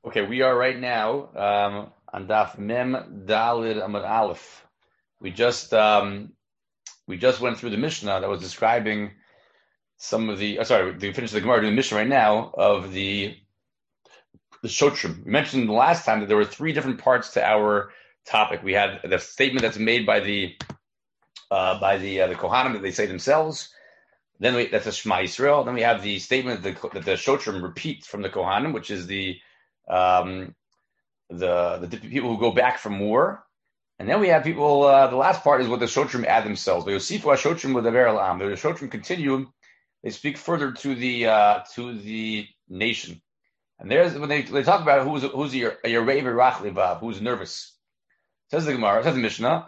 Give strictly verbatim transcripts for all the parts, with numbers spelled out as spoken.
Okay, we are right now um, on Daf Mem Dalid Amud Aleph. We just um, we just went through the Mishnah that was describing some of the. Oh, sorry, we finished the Gemara doing the Mishnah right now of the the Shotrim. We mentioned the last time that there were three different parts to our topic. We had the statement that's made by the uh, by the uh, the Kohanim that they say themselves. Then we, that's a Shema Yisrael. Then we have the statement that the, that the Shotrim repeat from the Kohanim, which is the um, the the people who go back from war. And then we have people. Uh, the last part is what the Shotrim add themselves. The Yosifu Shotrim with the Ve'elam. The Shotrim continue. They speak further to the uh, to the nation. And there's when they they talk about who's who's your Yerei V'Rach Levav, who's nervous. Says the Gemara, says the Mishnah.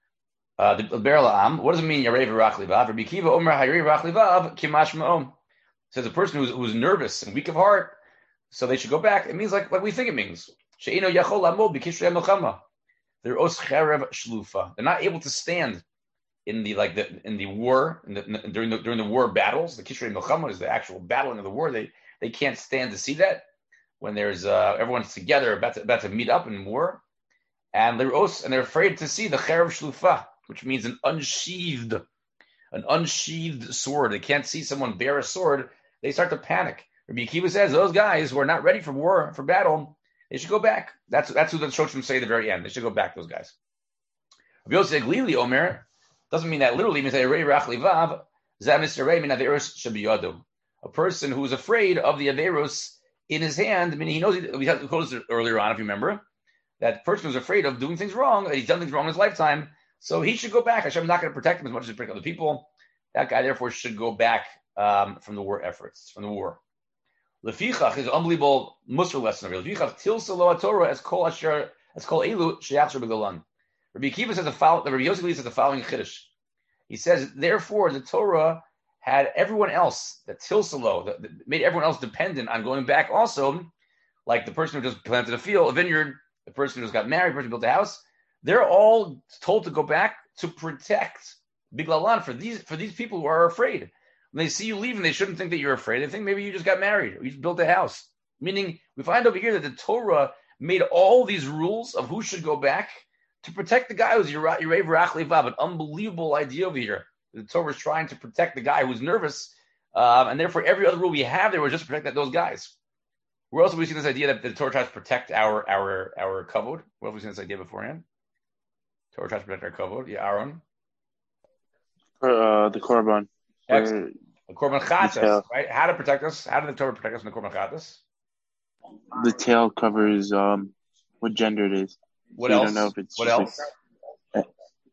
Uh, the Be'elam. What does it mean Yerei V'Rach Levav? Rabbi Kiva Omer Hayerei V'Rach Levav Kimash Ma'om. Says a person who's who's nervous and weak of heart, so they should go back. It means like like we think it means. She'ino Yachol Lamod B'Kishrei Melchama. They're os cherev shlufa. They're not able to stand in the like the in the war in the, in, during the during the war battles. The Kishrei Melchama is the actual battling of the war. They they can't stand to see that when there's uh, everyone's together about to, about to meet up in war, and they're os and they're afraid to see the cherev shlufa, which means an unsheathed an unsheathed sword. They can't see someone bear a sword. They start to panic. Rabbi Akiva says those guys who are not ready for war for battle, they should go back. That's that's what the Shotrim say at the very end. They should go back, those guys. Rabbi Yossi Glili Omer doesn't mean that literally. It means that Yerei V'Rach Levav Zamis Yerei Min Averos Shebiyado. A person who is afraid of the Averos in his hand. I mean, he knows. He, we had quoted earlier on, if you remember, that person who's afraid of doing things wrong. That he's done things wrong in his lifetime, so he should go back. Hashem's not going to protect him as much as he protects other people. That guy, therefore, should go back um, from the war efforts, from the war. Lefichach is an unbelievable Musar lesson. Lefichach tilsa lo Torah as kol asher as kol elu sheyachzer b'galan. Rabbi Akiva says the following. Rabbi Yossi says the following chiddush. He says, therefore, the Torah had everyone else that tilsa lo that, that made everyone else dependent on going back. Also, like the person who just planted a field, a vineyard, the person who just got married, the person who built a house. They're all told to go back to protect biglalan for these for these people who are afraid. When they see you leaving, they shouldn't think that you're afraid. They think maybe you just got married or you just built a house. Meaning, we find over here that the Torah made all these rules of who should go back to protect the guy who's Yerei V'Rach Levav. An unbelievable idea over here. The Torah is trying to protect the guy who's nervous, um, and therefore every other rule we have there was just to protect that, those guys. Where else have we seen this idea that the Torah tries to protect our our our kavod? Where have we seen this idea beforehand? The Torah tries to protect our kavod. Yeah, Aaron. Uh, the korban. Excellent. The Korban Chatas, right? How to protect us? How did the Torah protect us from the Korban Chatas? The tail covers um, what gender it is. What so else? You don't know if it's what else? Like,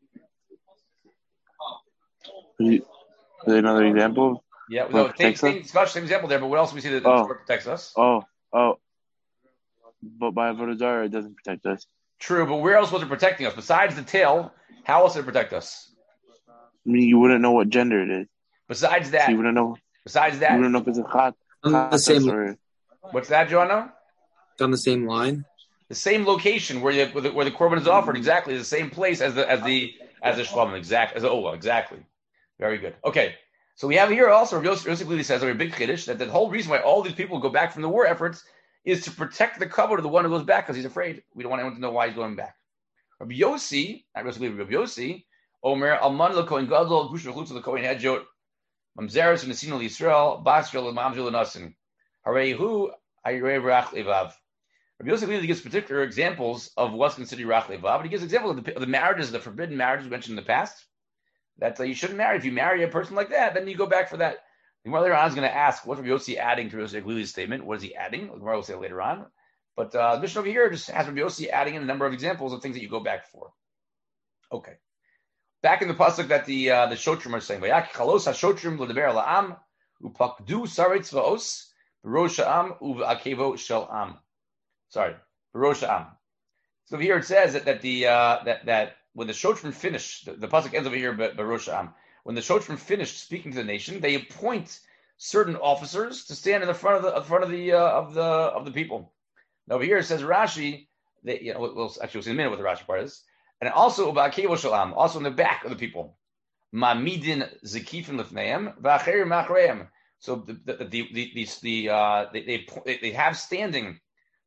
is there another example? Yeah, no, same, same, same example there, but what else do we see that the oh. Torah protects us? Oh, oh. But by Avodah Zarah, it doesn't protect us. True, but where else was it protecting us? Besides the tail, how else did it protect us? I mean, you wouldn't know what gender it is. Besides that, so you wouldn't know. Besides that, you wouldn't know if it's a chat. On the same. Or, what's that, Joanna? It's on the same line. The same location where the where the, where the korban is offered, exactly the same place as the as the as the shlamim, exact as the olah, exactly. Very good. Okay, so we have here also Rabbi Yosef Glili says a big chiddush that the whole reason why all these people go back from the war efforts is to protect the kavod of the one who goes back because he's afraid. We don't want anyone to know why he's going back. Rabbi Yossi, not Rabbi Yossi, Rabbi Yossi. Omer Alman LeKohen Gadol Gush V'Chutz LeKohen Hedjot Mamzeres V'Nesino L'Yisrael Basrel L'Mamzil L'Nasin Harehu Hayirei V'Rach Levav. Rabbi Yosef Glili gives particular examples of what's considered Rach Levav, but he gives examples of the, of the marriages, the forbidden marriages mentioned in the past. That uh, you shouldn't marry. If you marry a person like that, then you go back for that. The Gemara later on is going to ask what's Rabbi Yossi adding to Rabbi Yosef Glili's statement. What is he adding? The Gemara will say later on. But uh, the mission over here just has Rabbi Yossi adding in a number of examples of things that you go back for. Okay. Back in the pasuk that the uh, the Shotrim are saying, "Vayaki chalos haShotrim l'deber la'am upakdu saretz va'os b'rosh ha'am u'v'akevo shel am." Sorry, b'rosh ha'am. So here it says that that the uh, that that when the Shotrim finish, the, the pasuk ends over here, b'rosh ha'am. When the Shotrim finished speaking to the nation, they appoint certain officers to stand in the front of the in front of the uh, of the of the people. Now over here it says Rashi. That, you know, we'll, we'll actually we'll see in a minute what the Rashi part is. And also Ba'akevo Shalam, also in the back of the people. Ma'midin Zekifin Lifneim, Va'acherim Machreim. So the the the the, the uh, they, they they have standing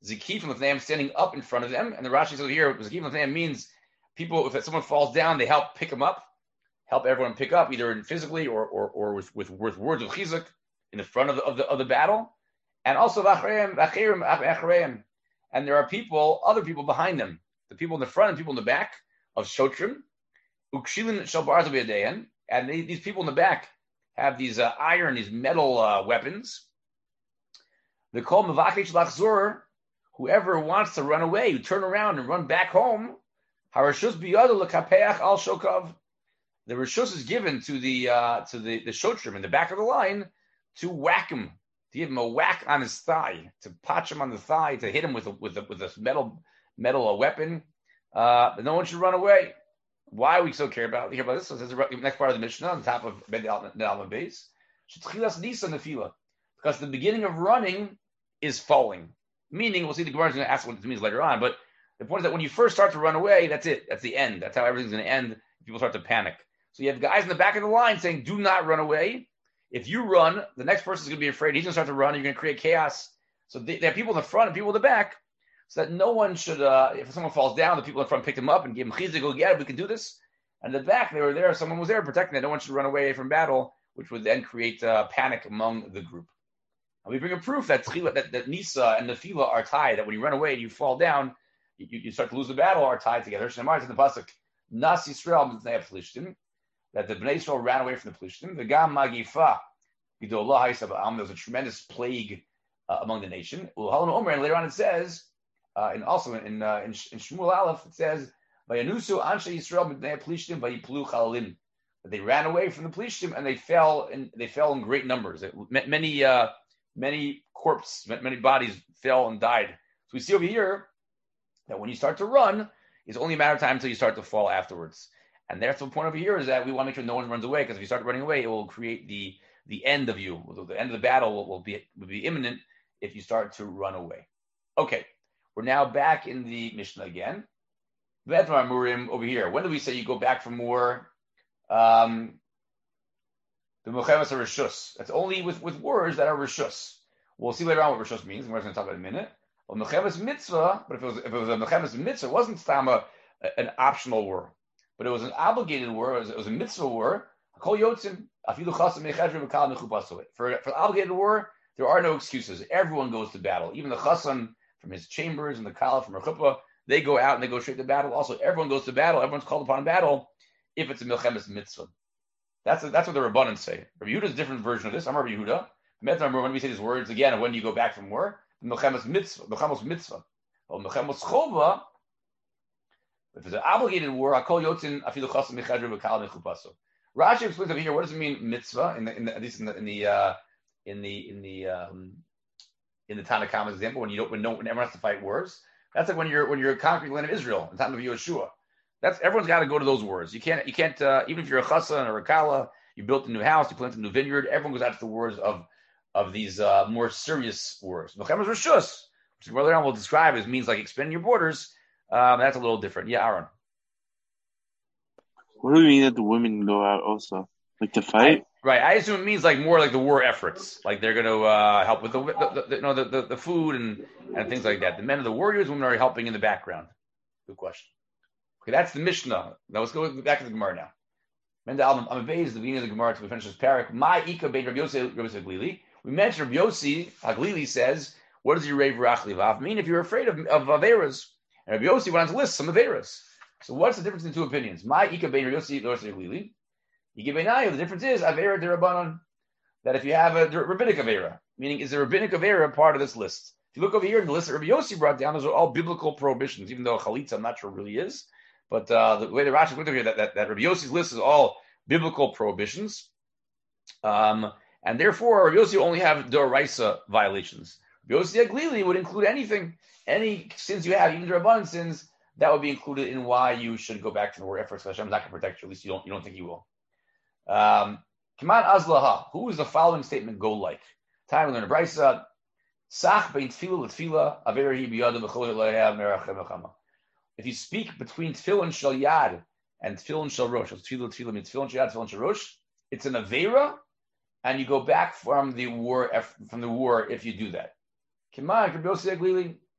Zikif and Lefneim standing up in front of them. And the Rashi says here, Zikif and Lefneim means people, if someone falls down, they help pick them up, help everyone pick up, either in physically or or, or with, with, with words of chizuk in the front of the, of the, of the battle. And also, v'achreim, v'achirim, v'achirim. And there are people, other people behind them, the people in the front and people in the back of Shotrim, Ukshilin Shalbarz B'yadeyan, and they, these people in the back have these uh, iron, these metal uh, weapons. They call Mavakich Lachzor, whoever wants to run away, you turn around and run back home. Harashus Biyadu L'kapeach Al Shokov. The Rishus is given to the uh, to the, the Shotrim in the back of the line to whack him, to give him a whack on his thigh, to patch him on the thigh, to hit him with a, with a, with a metal metal a weapon. Uh, but no one should run away. Why we so care about, care about this? So this is the next part of the Mishnah on top of Ben Alma base. Because the beginning of running is falling. Meaning, we'll see the Gemara is going to ask what this means later on, but the point is that when you first start to run away, that's it. That's the end. That's how everything's going to end. People start to panic. So you have guys in the back of the line saying, do not run away. If you run, the next person's going to be afraid. He's going to start to run, and you're going to create chaos. So they, they have people in the front and people in the back, so that no one should, uh, if someone falls down, the people in front pick them up and give them chizuk, go get it, we can do this. And in the back, they were there, someone was there protecting it. No one should run away from battle, which would then create uh, panic among the group. And we bring a proof that that, that Nisa and Nefila are tied, that when you run away and you fall down, you, you start to lose the battle, are tied together. Shemar in the pasuk, Nas Yisrael b'nei Plishtim, that the Bnei Yisrael ran away from the Plishtim. The Gam Magifa, there was a tremendous plague uh, among the nation. And later on it says, uh, and also in uh, in, in Shmuel Aleph, it says, Vayanusu Anshe Yisrael b'nei Plishtim vayiplu chalalim. That they ran away from the Plishtim and they fell in they fell in great numbers. It, many uh, many corpses, many bodies fell and died. So we see over here that when you start to run, it's only a matter of time until you start to fall afterwards. And that's the point over here, is that we want to make sure no one runs away, because if you start running away, it will create the the end of you. The end of the battle will, will be will be imminent if you start to run away. Okay, we're now back in the Mishnah again. Vedmar Murim over here. When do we say you go back for more? Um, the Mecheves are Rishus. That's only with, with words that are Rishus. We'll see later on what Rishus means. We're going to talk about it in a minute. Well, Mecheves Mitzvah, but if it was if it was a Mecheves Mitzvah, it wasn't Stama, an optional word, but it was an obligated word. It was, it was a mitzvah word. For for obligated war, there are no excuses. Everyone goes to battle. Even the chassan from his chambers and the kala from her chuppah, they go out and they go straight to battle. Also, everyone goes to battle. Everyone's called upon battle if it's a milchemes mitzvah. That's a, that's what the Rabbanan say. Rabbi Yehuda is a different version of this. I'm Rabbi Yehuda. When we say these words again, when you go back from war, milchemes mitzvah, milchemes mitzvah, or milchemes chova. If it's an obligated war, akol yotzin afilu chassan mechadru v'kala mechupaso. Rashi explains over here, what does it mean mitzvah in the, in the, at least in the in the uh, in the in the um, in the Tanna Kamma example, when you don't when no one ever has to fight wars. That's like when you're when you're conquering the land of Israel in the time of Yeshua. That's everyone's got to go to those wars. You can't you can't uh, even if you're a chassan or a kala, you built a new house, you planted a new vineyard. Everyone goes out to the wars of of these uh, more serious wars. Mechemes Rishus, which earlier on we'll describe as means like expanding your borders. Um, that's a little different. Yeah, Aaron. What do you mean that the women go out also, like to fight? I, right, I assume it means like more like the war efforts, like they're going to uh, help with the the, the, you know, the, the the food and and things like that. The men are the warriors, women are helping in the background. Good question. Okay, that's the Mishnah. Now let's go back to the Gemara now. Men I'm amazed the beginning of the Gemara to finish this parak. My ika bein Rabbi Yossi Rabbi Haglili. We mentioned Rabbi Yossi Haglili says, "What does your rave rach livav mean if you're afraid of of averas?" And Rabbi Yossi went on to list some averas. So what's the difference in the two opinions? My ika bein Rabbi Yossi Rabbi Haglili. Yigibenayu. The difference is avera derabanan. That if you have a rabbinic avera, meaning is the rabbinic avera part of this list? If you look over here in the list that Rabbi Yossi brought down, those are all biblical prohibitions. Even though chalitza, I'm not sure it really is. But uh, the way the Rashi went over here, that, that, that Rabbi Yossi's list is all biblical prohibitions. Um, and therefore, Rabbi Yossi only have Doraisa violations. Rabbi Yossi Haglili would include anything, any sins you have, even Rabbanan sins, that would be included in why you should go back to the war efforts. Hashem's not going to protect you, at least you don't, you don't think he will. Um, Kaman Azlaha, who is the following statement go like? Time we learn a Brisa. Sach bein tefillah l'tefillah, averi biyadu b'chol yaleha merachem mechama. If you speak between tefillin shel yad and tefillin shel rosh, tefillah tefillah means tefillin shel yad, tefillin shel rosh, it's an avera, and you go back from the war from the war if you do that. Kiman Rabbi Yossi Haglili,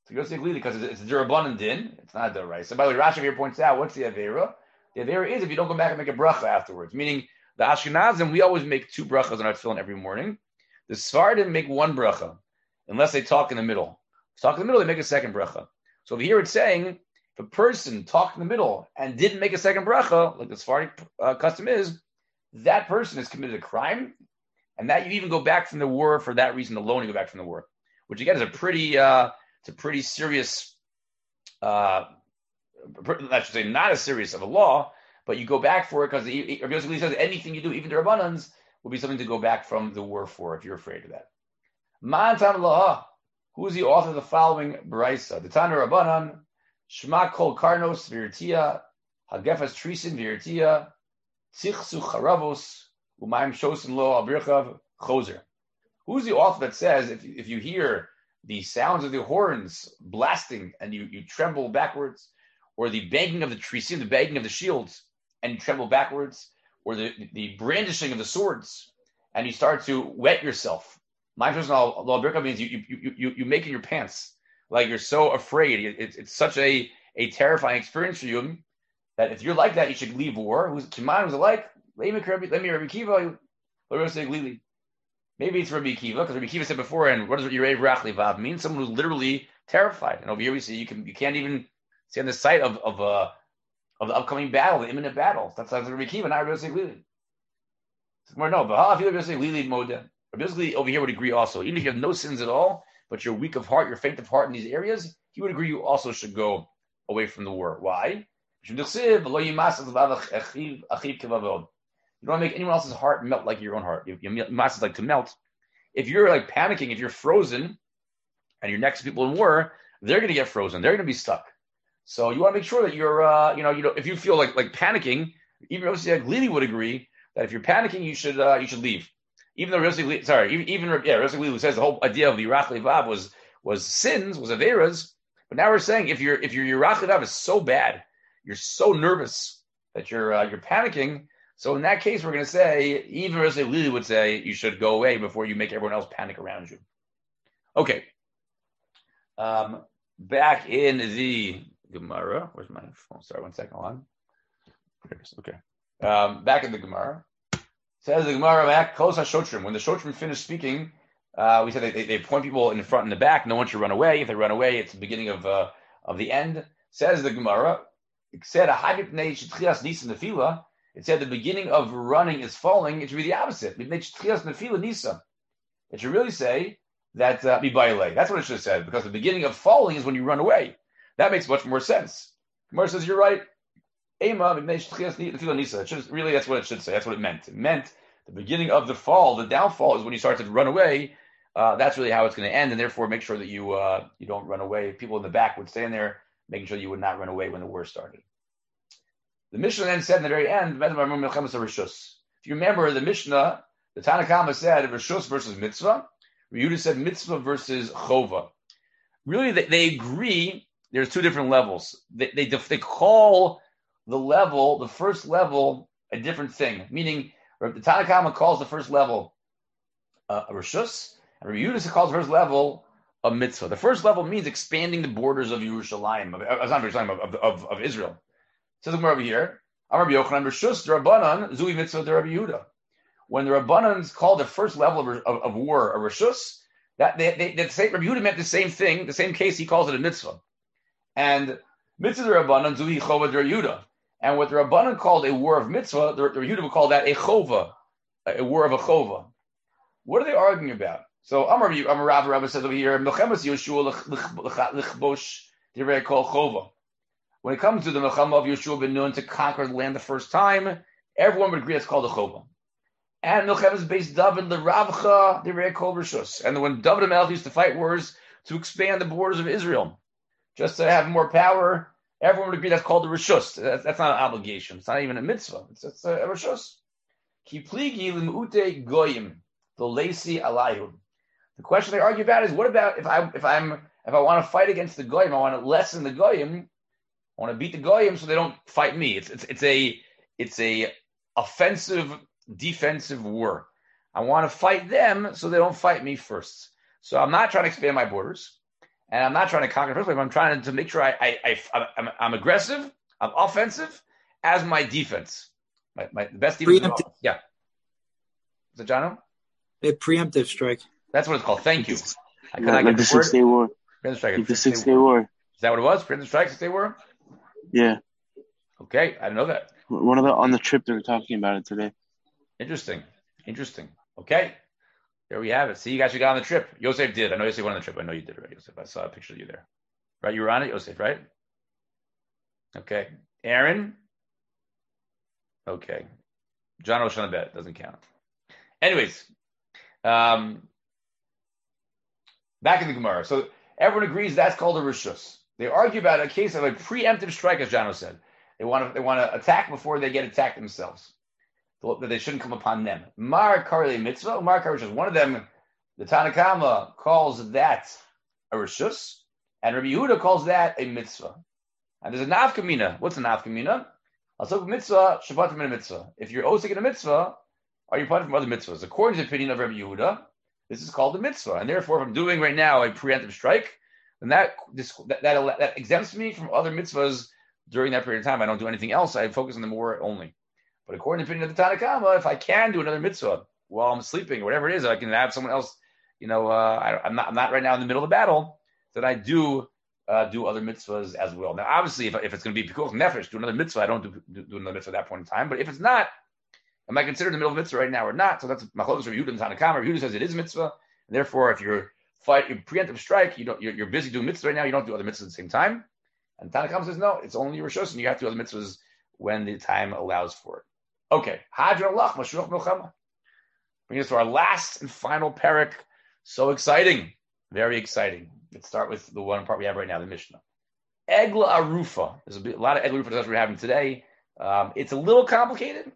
So Yosef Glili, because it's, it's a Durabanan din, it's not a Daraisa. So by the way, Rashi here points out, what's the Avera? The Avera is if you don't go back and make a bracha afterwards. Meaning, the Ashkenazim, we always make two brachas on our tefillin every morning. The Sephardim make one bracha, unless they talk in the middle. If they talk in the middle, they make a second bracha. So over here it's saying, if a person talked in the middle and didn't make a second bracha, like the Sephardi uh, custom is, that person has committed a crime, and that you even go back from the war for that reason alone. You go back from the war, which again is a pretty, uh, it's a pretty serious. Uh, I should say not as serious of a law, but you go back for it because Rabbi Yosef says anything you do, even the Rabbanans, will be something to go back from the war for if you're afraid of that. Ma'an laha. Who is the author of the following brisa? The Tana Rabbanan, Shema kol karnos v'irtia, hagefas trisin v'irtia, tzichsu charavos, umayim shosin lo abirchav choser. Who's the author that says if if you hear the sounds of the horns blasting and you, you tremble backwards, or the banging of the trisin, the banging of the shields, and you tremble backwards, or the, the brandishing of the swords, and you start to wet yourself. My personal law birka means you you you you you make in your pants, like you're so afraid. It's it's such a, a terrifying experience for you that if you're like that, you should leave war. Who's Kiman was like? Let me let me Rabbi Kiva. Maybe it's Rabbi Kiva because Rabbi Kiva said before. And what does Yerev Rachli Vav mean? Someone who's literally terrified. And over here we see you can you can't even stand the sight of of uh of the upcoming battle, the imminent battle. That's that's Rabbi Kiva, not Rabbi Glili. No, but if you Rabbi Glili Moda. Basically, over here would agree also. Even if you have no sins at all, but you're weak of heart, you're faint of heart in these areas, he would agree you also should go away from the war. Why? You don't make anyone else's heart melt like your own heart. Your mass is like to melt. If you're like panicking, if you're frozen, and you're next to people in war, they're going to get frozen. They're going to be stuck. So you want to make sure that you're, uh, you know, you know, if you feel like like panicking, even Rossi Glili would agree that if you're panicking, you should uh, you should leave. Even though Rossi, sorry, even, even yeah, Rossi Glili says the whole idea of the Yerach Levav was was sins, was averas. But now we're saying if you're if your Yerach Levav is so bad, you're so nervous that you're uh, you're panicking. So in that case, we're going to say even Rossi Glili would say you should go away before you make everyone else panic around you. Okay. Um, back in the Gemara, where's my phone? Sorry, one second. Hold on. Okay. Um, back in the Gemara. Says the Gemara back, close HaShotrim. When the Shotrim finish speaking, uh, we said they, they, they point people in the front and the back. No one should run away. If they run away, it's the beginning of uh, of the end. Says the Gemara, it said it said the beginning of running is falling. It should be the opposite. It should really say that uh, that's what it should have said, because the beginning of falling is when you run away. That makes much more sense. Gemara says you're right. It should, really, that's what it should say. That's what it meant. It meant the beginning of the fall, the downfall, is when you start to run away. Uh, that's really how it's going to end, and therefore make sure that you uh, you don't run away. People in the back would stand there, making sure you would not run away when the war started. The Mishnah then said in the very end, if you remember the Mishnah, the Tanna Kama said Rishus versus Mitzvah. Yehuda said Mitzvah versus Chova. Really, they, they agree. There's two different levels. They they, they call the level, the first level, a different thing. Meaning, the Tanna Kama calls the first level uh, a Rishus, and Rabbi Yehuda calls the first level a Mitzvah. The first level means expanding the borders of Yerushalayim, of, of, not Yerushalayim, of, of, of Israel. It says over here, Amar Rabbi Yochanan, Rishus d'Rabbanan, Zui Mitzvah d'Rabbi Yehuda. When the Rabbanans called the first level of, of, of war a Rishus, that they, they, they say Rabbi Yehuda meant the same thing, the same case, he calls it a Mitzvah. And Mitzvah d'Rabbanan, Zui Chova d'Rabbi Yehuda. And what the Rabbanan called a war of mitzvah, the, the Yehuda would call that a chova, a war of a chova. What are they arguing about? So Amar Amar Rav Rav says over here, Melchemes Yoshua l'chbosh divrei kol chova. When it comes to the Melchema of Yoshua ben Nun to conquer the land the first time, everyone would agree it's called a chova. And Melchemes based David l'Ravcha divrei kol rishus. And when David HaMelech used to fight wars to expand the borders of Israel, just to have more power, everyone would agree that's called the Rishus. That's, that's not an obligation. It's not even a mitzvah. It's, it's a, a Rishus. Ki pligi l'mute goyim, the lacy alayhu. The question they argue about is, what about if I if I'm if I want to fight against the goyim, I want to lessen the goyim, I want to beat the goyim so they don't fight me. It's it's it's a it's a offensive defensive war. I want to fight them so they don't fight me first. So I'm not trying to expand my borders. and I'm not trying to conquer the first place, but I'm trying to make sure I, I, I I'm, I'm aggressive, I'm offensive as my defense, my, my the best defense. Preemptive. Yeah. Is it Jono? A preemptive strike. That's what it's called. Thank you. I could Like, not like get the the word. Six Day War. Preemptive strike. Like the Six Day War. Is that what it was? Preemptive strike, Six Day War? Yeah. Okay, I didn't know that. One of the on the trip they were talking about it today. Interesting. Interesting. Okay. There we have it. See, you guys got on the trip. Yosef did. I know Yosef went on the trip. I know you did, right, Yosef? I saw a picture of you there. Right? You were on it, Yosef, right? Okay. Aaron? Okay. John Oshanabet doesn't count. Anyways, um, back in the Gemara. So everyone agrees that's called a rishus. They argue about a case of a preemptive strike, as Jano said. They want to they want to attack before they get attacked themselves. That they shouldn't come upon them. Mar Karli Mitzvah, Mar Karli One of them, the Tanakama, calls that a rishus, and Rabbi Yehuda calls that a mitzvah. And there's a nafkamina. What's a nafkamina? Asok mitzvah, Shabbat min mitzvah. If you're osik in a mitzvah, are you punished from other mitzvahs? According to the opinion of Rabbi Yehuda, this is called a mitzvah, and therefore, if I'm doing right now a preemptive strike, then that this, that, that that exempts me from other mitzvahs during that period of time. I don't do anything else. I focus on the more only. But according to the opinion of the Tanakama, if I can do another mitzvah while I'm sleeping or whatever it is, I can have someone else, you know, uh, I, I'm not I'm not right now in the middle of the battle, that I do uh, do other mitzvahs as well. Now, obviously, if, if it's going to be pikuach nefesh, do another mitzvah, I don't do, do, do another mitzvah at that point in time. But if it's not, am I considered in the middle of mitzvah right now or not? So that's machlokes Rabbi Yehuda and Tanakama. Rabbi Yehuda says it is a mitzvah, and therefore, if you're fight, you're preemptive strike, you don't, you're, you're busy doing mitzvah right now, you don't do other mitzvahs at the same time. And Tanakama says no, it's only rishus, and you have to do other mitzvahs when the time allows for it. Okay, Hadron Allah, Mashruch Milchama. Bring us to our last and final parak. So exciting, very exciting. Let's start with the one part we have right now, the Mishnah. Egla Arufa. There's a, bit, a lot of Egla Arufa that we're having today. Um, it's a little complicated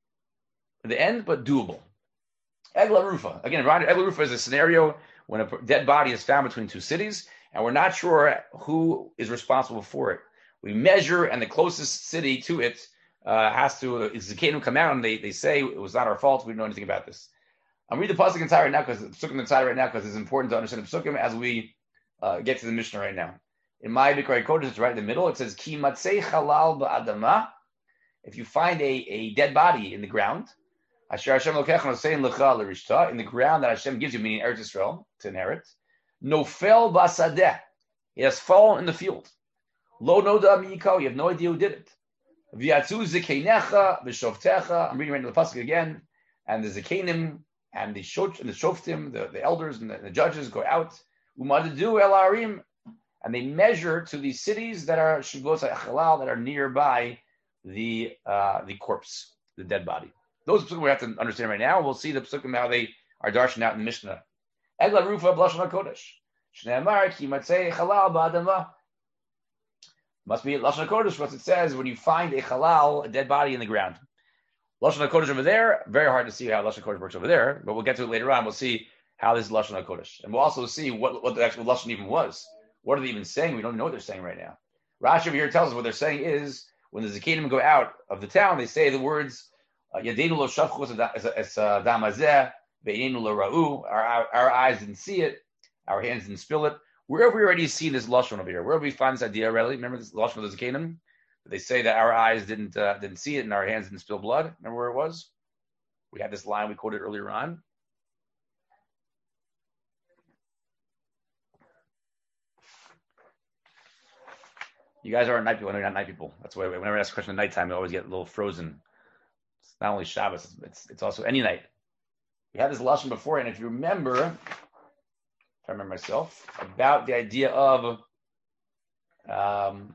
at the end, but doable. Egla Arufa. Again, Egla Arufa is a scenario when a dead body is found between two cities, and we're not sure who is responsible for it. We measure, and the closest city to it Uh, has to, it's the Zakeinu come out and they, they say it was not our fault, we don't know anything about this. I'm reading the Pasuk entire right now because the Psukim entire right now because it's important to understand the Psukim as we uh, get to the Mishnah right now. In my Bikrai Kodesh, it's right in the middle. It says, Ki matzei halal ba'adama. If you find a, a dead body in the ground, Asher Hashem lokecha nosein lecha l'rishta, in the ground that Hashem gives you, meaning Eretz Yisrael, to inherit, nofel ba'sadeh, it has fallen in the field. Lo noda mi'ikau, you have no idea who did it. V'yatzu zekeinecha v'shovtecha. I'm reading right into the pasuk again, and the zekeinim and the shot and the shoftim, the, the elders and the, the judges go out. Umadadu el arim, and they measure to the cities that are shugos halal that are nearby the uh, the corpse, the dead body. Those psukim we have to understand right now. We'll see the psukim how they are darshan out in the Mishnah. Egla rufa b'lashon hakodesh. Shneimar ki matzei halal ba'adama. Must be Lashon HaKodesh, what it says when you find a halal, a dead body in the ground. Lashon HaKodesh over there, very hard to see how Lashon HaKodesh works over there, but we'll get to it later on. We'll see how this is Lashon HaKodesh. And we'll also see what, what the actual Lashon even was. What are they even saying? We don't know what they're saying right now. Rashi over here tells us what they're saying is, when the Zakenim go out of the town, they say the words, Yadeinu lo shafchus es dam hazeh, ve'einu lo ra'u, our eyes didn't see it, our hands didn't spill it. Where have we already seen this lashon over here? Where have we found this idea already? Remember this lashon of the Zakenim? They say that our eyes didn't uh, didn't see it and our hands didn't spill blood. Remember where it was? We had this line we quoted earlier on. You guys are night people, you're not night people. That's why whenever I ask a question at nighttime, I always get a little frozen. It's not only Shabbos, it's it's also any night. We had this lashon before, and if you remember. If I remember myself, about the idea of um,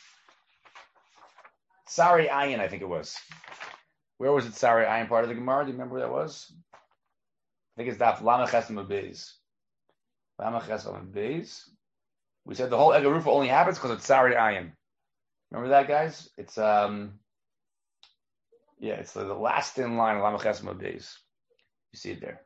Sari Ayin, I think it was. Where was it, Sari Ayin, part of the Gemara? Do you remember where that was? I think it's Daf Lama Chesam Beis. Lama Chesam Beis. We said the whole Egarufa only happens because it's Sari Ayin. Remember that, guys? It's, um, yeah, it's the, the last in line, Lama Chesam Beis. You see it there.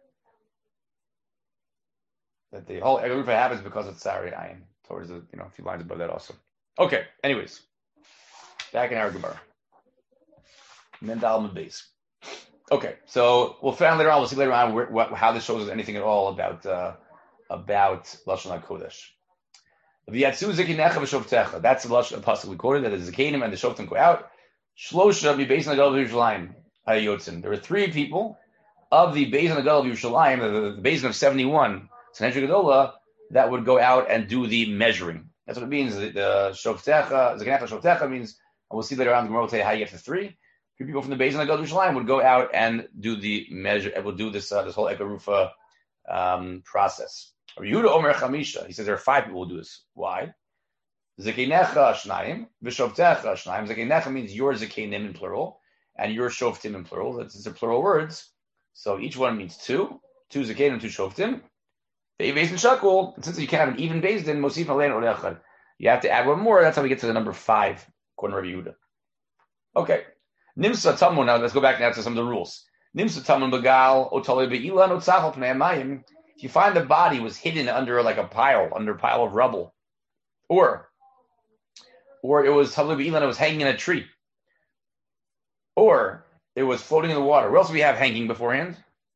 That the whole Egarufa happens because it's Sari Ayin, towards the, you know, a few lines above that also. Okay, anyways. Back in our Gemara. Mendal Mabez. Okay, so we'll find later on, we'll see later on where, what, how this shows us anything at all about uh, about Lashon HaKodesh. V'yatzu zekinecha v'shovtecha. That's the lashon pasuk we quoted, that the Zekanim and the Shoftim go out. Shlosha b'beis nagal v'Yerushalayim hayotzin. There were three people of the Beis Nagal of Yerushalayim, the, the Beis of seventy-one, Sanhedrin Gedola, that would go out and do the measuring. That's what it means. The, the Shoftecha, Zekenecha Shoftecha means, and we'll see later on the Gemara will tell you how you get to three. Three people from the Beis Nagal of Yerushalayim would go out and do the measure, and would do this uh, this whole Ekarufa um, process. Yehuda Omer Chamisha, he says there are five people who do this. Why? Zekenecha Shnayim, V'Shoftecha Shnayim. Zekenecha means your Zekenim in plural, and your Shoftim in plural. That's it's a plural words. So each one means two, two Zekenim, two Shoftim. The Beis and Shakul, and since you can't have an even Beis, then Mosif Alein Orechad. You have to add one more. That's how we get to the number five, according to Rabbi Yehuda. Okay. Nimsa Tamun. Now let's go back now to some of the rules. Nimsa Tamun Bagal Otale Be'ilan Otzachal Pnei Mayim. If you find the body was hidden under like a pile, under a pile of rubble, or or it was Tale Be'ilan, it was hanging in a tree, or it was floating in the water. What else do we have hanging beforehand?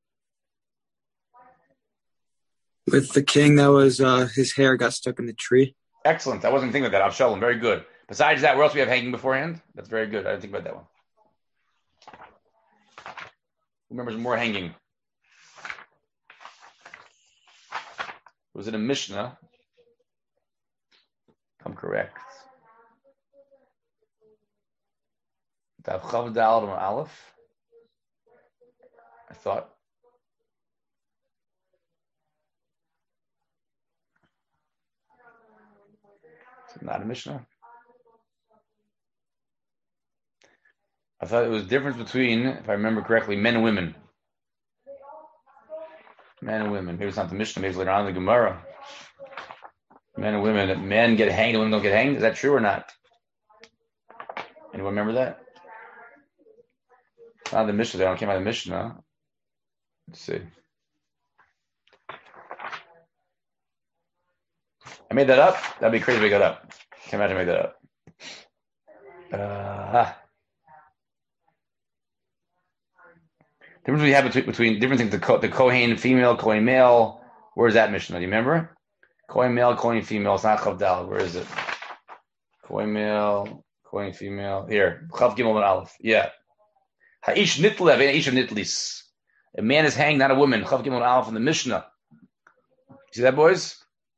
With the king, that was uh, his hair got stuck in the tree. Excellent. I wasn't thinking of that. Avshalom. Very good. Besides that, what else do we have hanging beforehand? That's very good. I didn't think about that one. Who remembers more hanging? Was it a Mishnah? I'm correct. Dav Chav Dal Aleph. I thought. Is it not a Mishnah? I thought it was difference between, if I remember correctly, men and women. Men and women. Maybe it's not the Mishnah. Maybe it's later on in the Gemara. Men and women. Men get hanged and women don't get hanged. Is that true or not? Anyone remember that? It's not the Mishnah. They don't came out of the Mishnah. Let's see. I made that up. That'd be crazy if I got up. Can't imagine I made that up. Uh, difference we have between, between different things, the, the Kohen female, Kohen male. Where's that Mishnah? Do you remember? Kohen male, Kohen female. It's not Chavdal. Where is it? Kohen male, Kohen female. Here. Chav Gimel and Aleph. Yeah. Ha'ish nitlev, ha'ish nitlis. A man is hanged, not a woman. Chav Gimel and Aleph in the Mishnah. See that, boys?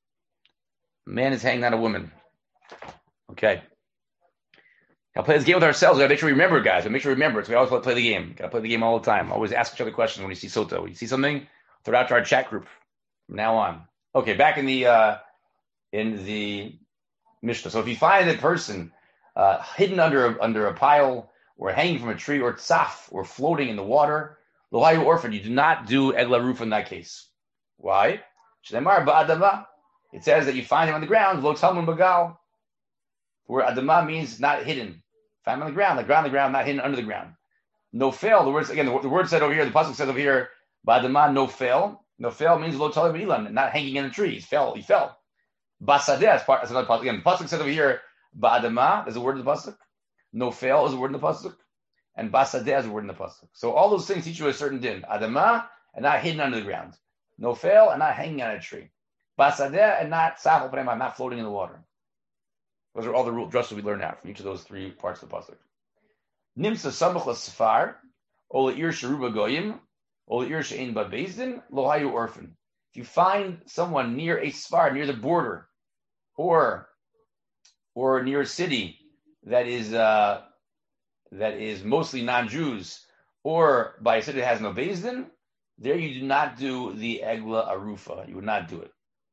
A man is hanged, not a woman. Okay. I'll play this game with ourselves. We gotta make sure we remember, guys. We make sure we remember it. So we always play the game. Gotta play the game all the time. Always ask each other questions when you see Sota. When you see something, throw it out to our chat group from now on. Okay, back in the uh, in the Mishnah. So if you find a person uh, hidden under a, under a pile, or hanging from a tree, or tzaf, or floating in the water, lohayu orphan, you do not do egla roof in that case. Why? Shneimar ba'adama. It says that you find him on the ground, lo talmud bagal, where adama means not hidden. Find him on the ground, the ground, the ground, not hidden under the ground. No fail. The words again. The, the word said over here. The pasuk says over here, ba'adama no fail. No fail means lo talmud ilan, not hanging in a tree. He fell. He fell. Basadeh is part. That's another pasuk. Again, the pasuk says over here, ba'adama. There's a word in the pasuk. No fail is a word in the pasuk, and basadeh is a word in the pasuk. So all those things teach you a certain din. Adama and not hidden under the ground. No fail and not hanging on a tree. Basadeh and not safal prema, not floating in the water. Those are all the rules we learn now from each of those three parts of the pasuk. Nimsa samach l'safar, ola ir sheruba goyim, ola ir she'ein ba bezdin, lo hayu orphan. If you find someone near a sfar, near the border, or or near a city that is uh, that is mostly non-Jews, or by a city that has no bezdin, there you do not do the egla arufa. You would not do it.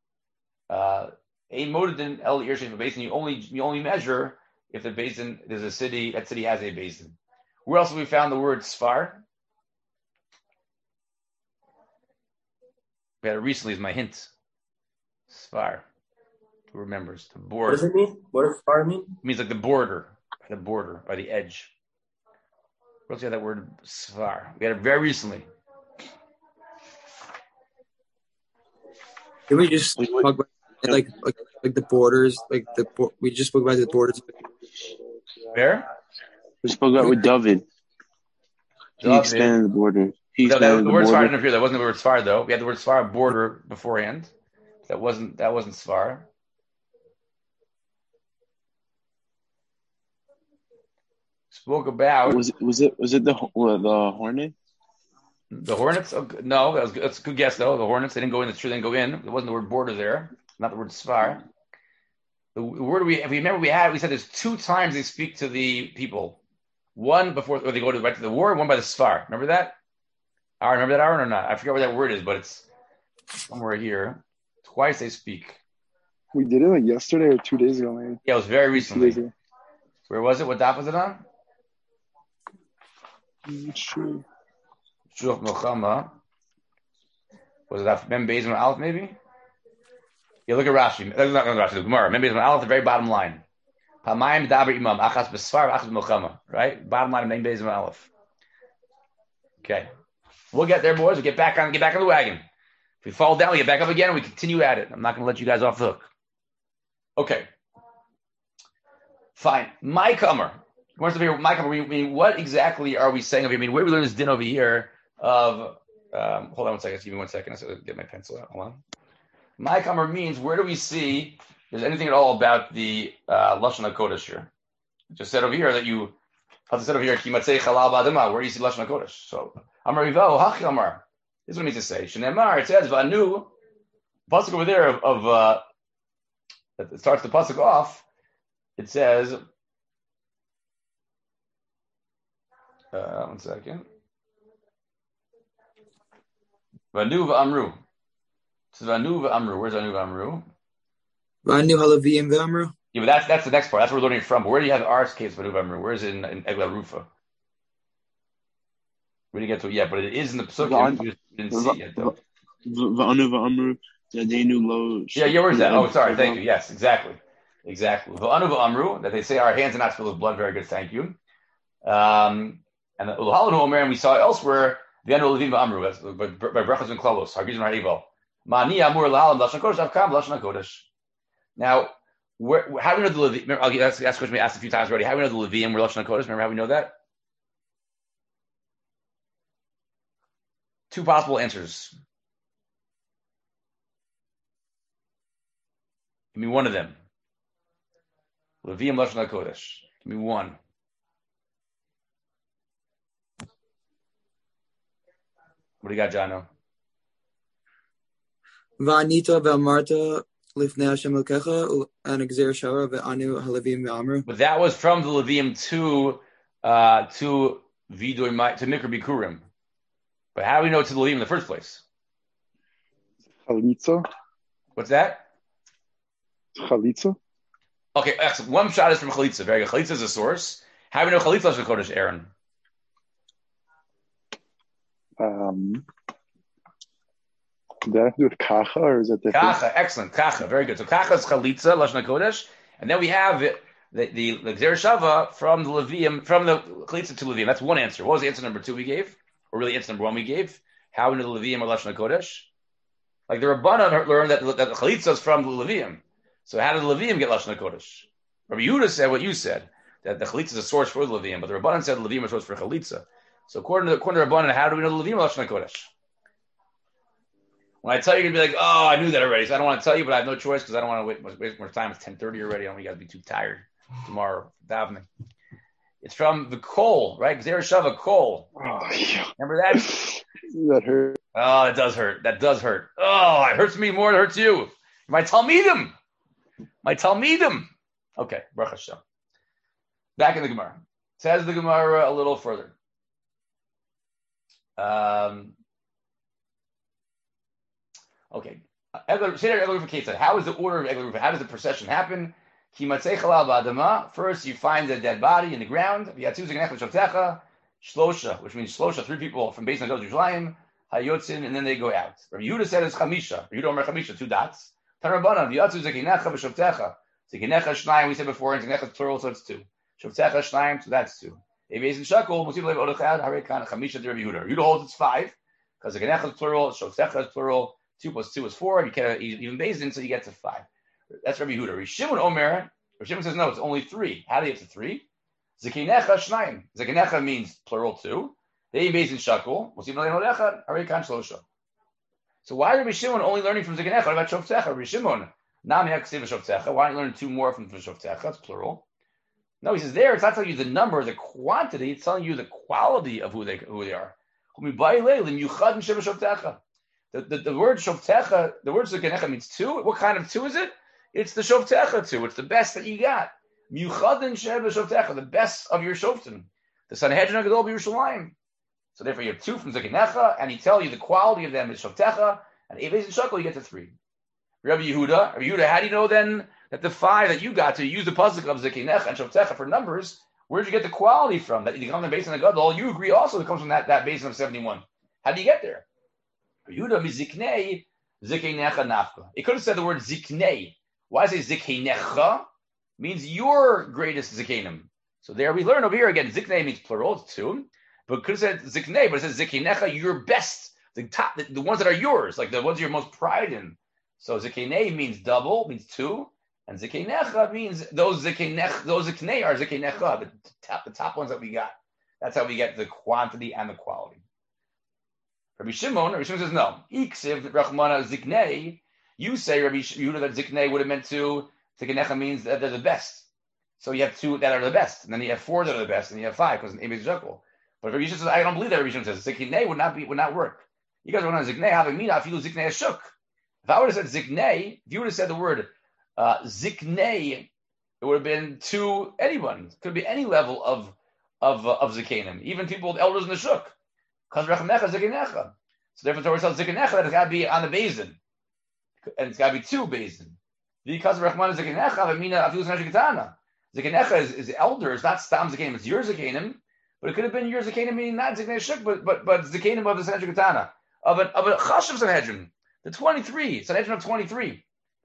Uh, A modin el irshin basin. You only you only measure if the basin there's a city that city has a basin. Where else have we found the word sfar? We had it recently as my hint. Sfar. Who remembers the border? What does it mean? What does sfar mean? It means like the border, the border or the edge. Where else do you have that word sfar? We had it very recently. Did we just talk about like, like like the borders? Like the we just spoke about the borders. Where? We spoke about with David. He David. expanded the border. He No, expanded that, the the word border. sfar didn't appear. That wasn't the word sfar though. We had the word sfar border beforehand. That wasn't that wasn't sfar. Spoke about Was it was it was it the the Hornet? the Hornets. Oh, no, that was, that's a good guess though. The Hornets, they didn't go in. The true, they didn't go in. There wasn't the word border there. Not the word sfar. The word we, if we remember, we had we said there's two times they speak to the people. One before, or they go to right to the war. One by the sfar. Remember that? I remember that, Aaron, or not? I forget what that word is, but it's somewhere here. Twice they speak. We did it like yesterday or two days ago, maybe. Yeah, it was very Two recently. days ago. Where was it? What daf was it on? Mm, Sure. Shulch Milchama. Was it that Mem Beis and Aleph maybe? Yeah, look at Rashi. That's not Rashi. The Gemara. Mem Beis and Aleph, the very bottom line. Pamayim daber imam achas besfar achas milchama. Right, bottom line of Mem Beis and Aleph. Okay, we'll get there, boys. We'll get back on. Get back on the wagon. If we fall down, we get back up again, and we continue at it. I'm not going to let you guys off the hook. Okay. Fine. My comer. What's the my comer? I mean, what exactly are we saying over here? I mean, where do we learn this din over here of? Um, hold on one second. Give me one second. I have to get my pencil out. Hold on. My comer means where do we see there's anything at all about the uh, lashon hakodesh here? It just said over here that you. I said over here, kimatzei chalal ba'adama. Where do you see lashon hakodesh? So Amar Rivo Hachi Amar. This is what it means to say. Shneimar. It says vanu. Pasuk over there of, of uh, it starts the pasuk off. It says, uh, one second. Vanu v'amru. It says Vanu v'amru. Where's Vanu v'amru? Vanu halavim v'amru. Yeah, but that's that's the next part. That's where we're learning from. But where do you have the Ar's case Vanu v'amru? Where is it in, in Egla Rufa? We didn't get to it yet, but it is in the Pesukim. We didn't see it yet, though. V'anu v'amru yadeinu lo. Yeah, yeah, where's that? Oh, sorry, thank you. Yes, exactly. Exactly. V'anu v'amru, that they say our hands are not filled with blood. Very good, thank you. Um, and the Uluhalanu Omer, and we saw elsewhere, V'anu levim v'amru, by Brachos and Klavos, Hargizim Ha'eval. Ma'ani amur l'halam lashon kodesh, avkam lashon kodesh. Now, where, how do we know the Levim? I'll ask the question we asked a few times already. How do we know the Levim were lashon kodesh? Remember how we know that? Two possible answers. Give me one of them. Levim lashon kodesh. Give me one. What do you got, Jono? Va'anita ve'amarta lifnei Hashem Elokecha and Gzer Shara ve'anu halavim ve'amru. But that was from the Levim to uh, to Vidoy to Mikra Bikurim. But how do we know it's the Levim in the first place? Chalitza. What's that? Chalitza. Okay, excellent. One shot is from Chalitza. Very good. Chalitza is a source. How do we know Chalitza is the Kodesh, Aaron? Um, did that have to do with Kacha, or is that different? Kacha, excellent. Kacha, very good. So Kacha is Chalitza, Lashon HaKodesh, and then we have it, the the, the Gzer Shava from the Levium, from the Chalitza to Levium. That's one answer. What was the answer number two we gave? Or really answer number one we gave? How into the Levium or Lashon HaKodesh? Like the Rabbanan learned that, that the Chalitza is from the Levium. So how did the Levium get Lashon HaKodesh? Rabbi Yehuda said what you said, that the Chalitza is a source for the Levium, but the Rabbanan said the Levium is a source for Chalitza. So according to, according to Rabbanan, how do we know the Levium or Lashon HaKodesh? When I tell you, you're going to be like, oh, I knew that already. So I don't want to tell you, but I have no choice because I don't want to wait, waste more time. It's ten thirty already. I don't want you guys to be too tired tomorrow davening. It's from the Kol, right? Gzer Shava Kol. Oh, yeah. Remember that? That hurt. Oh, it does hurt. That does hurt. Oh, it hurts me more than it hurts you. My Talmidim. My Talmidim. Okay, Baruch Hashem. Back in the Gemara. Says the Gemara a little further. Um, okay. How is the order of Egler Rufa? How does the procession happen? First, you find a dead body in the ground. Shlosha, which means Shlosha, three people from Beis Nagel to Yerushalayim, Hayotzin, and then they go out. Rabbi Yehuda said it's Chamisha. Rabbi Yehuda Omer Chamisha, two dots. Tanrabanan, V'yatzu Zekinecha v'Shavtecha. Zekinecha Shnayim, we said before, and Zekinecha is plural, so it's two. Shavtecha Shnayim, so that's two. Beis and Shakol, Musiv Lev Odechad, Harekan, Chamisha, Rabbi Yehuda. Yehuda holds it's five, because Zekinecha is plural, Shavtecha is plural, two plus two is four, and you can't even Beis in, so you get to five. That's Rabbi Yehuda. Rabbi Shimon Omer, Rabbi Shimon says no, it's only three. How do you get to three? Zekinecha Shnayim. Zekinecha means plural two. They Beis and Shakol, Musiv Lev Odechad, Harekan Shlosha. So why is Rabbi Shimon only learning from Zekinecha? What about Shavtecha? Rabbi Shimon, Nam Yaksiv Shavtecha. Why don't you learn two more from Shavtecha? It's plural. No, he says there, it's not telling you the number, the quantity, it's telling you the quality of who they who they are. The, the, the word shovtecha, the word zekenecha means two. What kind of two is it? It's the shovtecha two. It's the best that you got. The best of your shoftim. The Sanhedrin Gadol B'Yerushalayim. So therefore you have two from zekenecha, and he tells you the quality of them is shovtecha, and Eves and Shakel, you get to three. Rabbi Yehuda, Rabbi Yehuda, how do you know then that the five that you got to use the pasuk of zekenecha and shovtecha for numbers? Where did you get the quality from? That you come from the basin of Gadol. You agree also it comes from that, that basin of seventy-one. How do you get there? Yehuda miziknei zikenecha nafka. It could have said the word ziknei. Why does it say zikenecha? Means your greatest zikenim. So there we learn over here again. Ziknei means plural, it's two. But it could have said ziknei, but it says zikenecha, your best, the top, the, the ones that are yours, like the ones you're most pride in. So zikenei means double, means two. And zikenecha means those zikenech, those ziknei are zikenecha, the top, the top ones that we got. That's how we get the quantity and the quality. Rabbi Shimon, Rabbi Shimon says no. Iksiv Rachmana ziknei. You say Rabbi Yehuda that ziknei would have meant two. Zikenecha means that they're the best. So you have two that are the best, and then you have four that are the best, and you have five because Emes Jekyll. But Rabbi Shimon says I don't believe that. Rabbi Shimon says ziknei would not be would not work. You guys are on ziknei having me not feel ziknei ashuk. If I would have said ziknei, if you would have said the word Uh, ziknei, it would have been to anyone. It could be any level of of uh, of zikanim, even people with elders in the shuk. So therefore, the Torah tells zikanecha that it's got to be on the basin, and it's got to be two basin. Because Rachman zikanecha, Amina afilus nashikatana. Zikanecha is is elder. It's not stam zikanim. It's your zikanim, but it could have been your zikanim, meaning not zikanei shuk, but but but zikanim of the Sanhedrin Katana of an of a chashav Sanhedrin, the twenty-three Sanhedrin of twenty-three.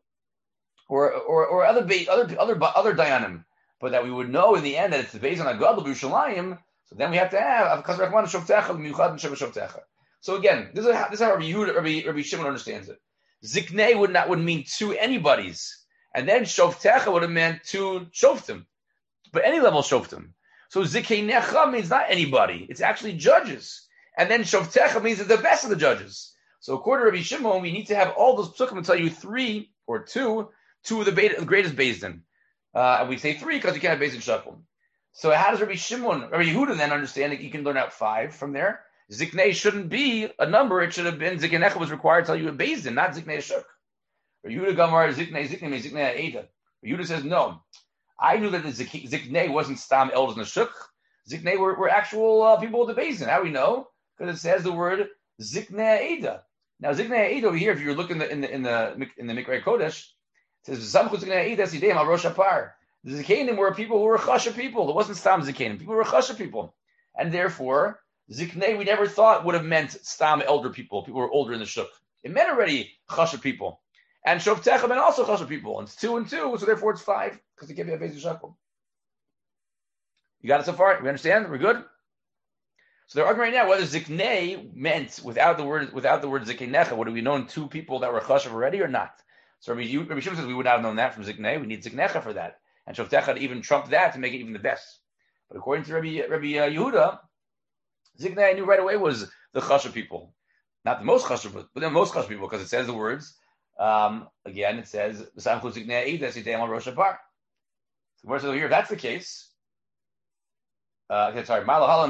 Or, or or other other other other dayanim, but that we would know in the end that it's based on a Gadol B'Yerushalayim. So then we have to have because Rachman Shovtecha Miuchad and Shovtecha. So again, this is how, this is how Rabbi Yehuda, Rabbi, Rabbi Shimon understands it. Ziknei would not would mean two anybody's, and then Shovtecha would have meant two Shoftim, but any level Shoftim. So Ziknecha means not anybody; it's actually judges, and then Shovtecha means it's the best of the judges. So according to Rabbi Shimon, we need to have all those psukim and tell you three or two. Two of the, beta, the greatest Bezdin. Uh, and we say three because you can't have Bezdin Shakel. So how does Rabbi Shimon, Rabbi Yehuda then understand that you can learn out five from there? Ziknei shouldn't be a number. It should have been Ziknecha was required to tell you a Bezdin, not Ziknei Shuk. Rabbi Yehuda Gamar, Ziknei, Ziknei, means Ziknei Eida. Rabbi Yehuda says, no. I knew that the Zik, Ziknei wasn't Stam elders in the Shuk. Ziknei were, were actual uh, people with the Bezdin. How do we know? Because it says the word Ziknei Eida. Now Ziknei Eida over here, if you're looking in the in the in the, in the Mikrei Kodesh, it says Zamchut Ziknei Eida Sidem Al Rosh Hapar. The Zikanim were people who were Chasha people. It wasn't Stam Zikanim. People were Chasha people. And therefore, Ziknei we never thought would have meant Stam elder people. People who were older in the Shuk. It meant already Chasha people. And Shovtecha meant also Chasha people. And it's two and two, so therefore it's five, because they give you a basic shakel. You got it so far? We understand? We're good? So they're arguing right now whether Ziknei meant without the word without the word Zikenecha, would have we known two people that were Chashav already or not? So Rabbi Shimon says we would not have known that from Ziknei. We need Ziknecha for that. And Shovtecha even trumped that to make it even the best. But according to Rabbi, Rabbi uh, Yehuda, Ziknei I knew right away was the Chashav people. Not the most Chashav, but the most Chashav people, because it says the words, um, again, it says, so where so here, if that's the case, uh, okay, sorry,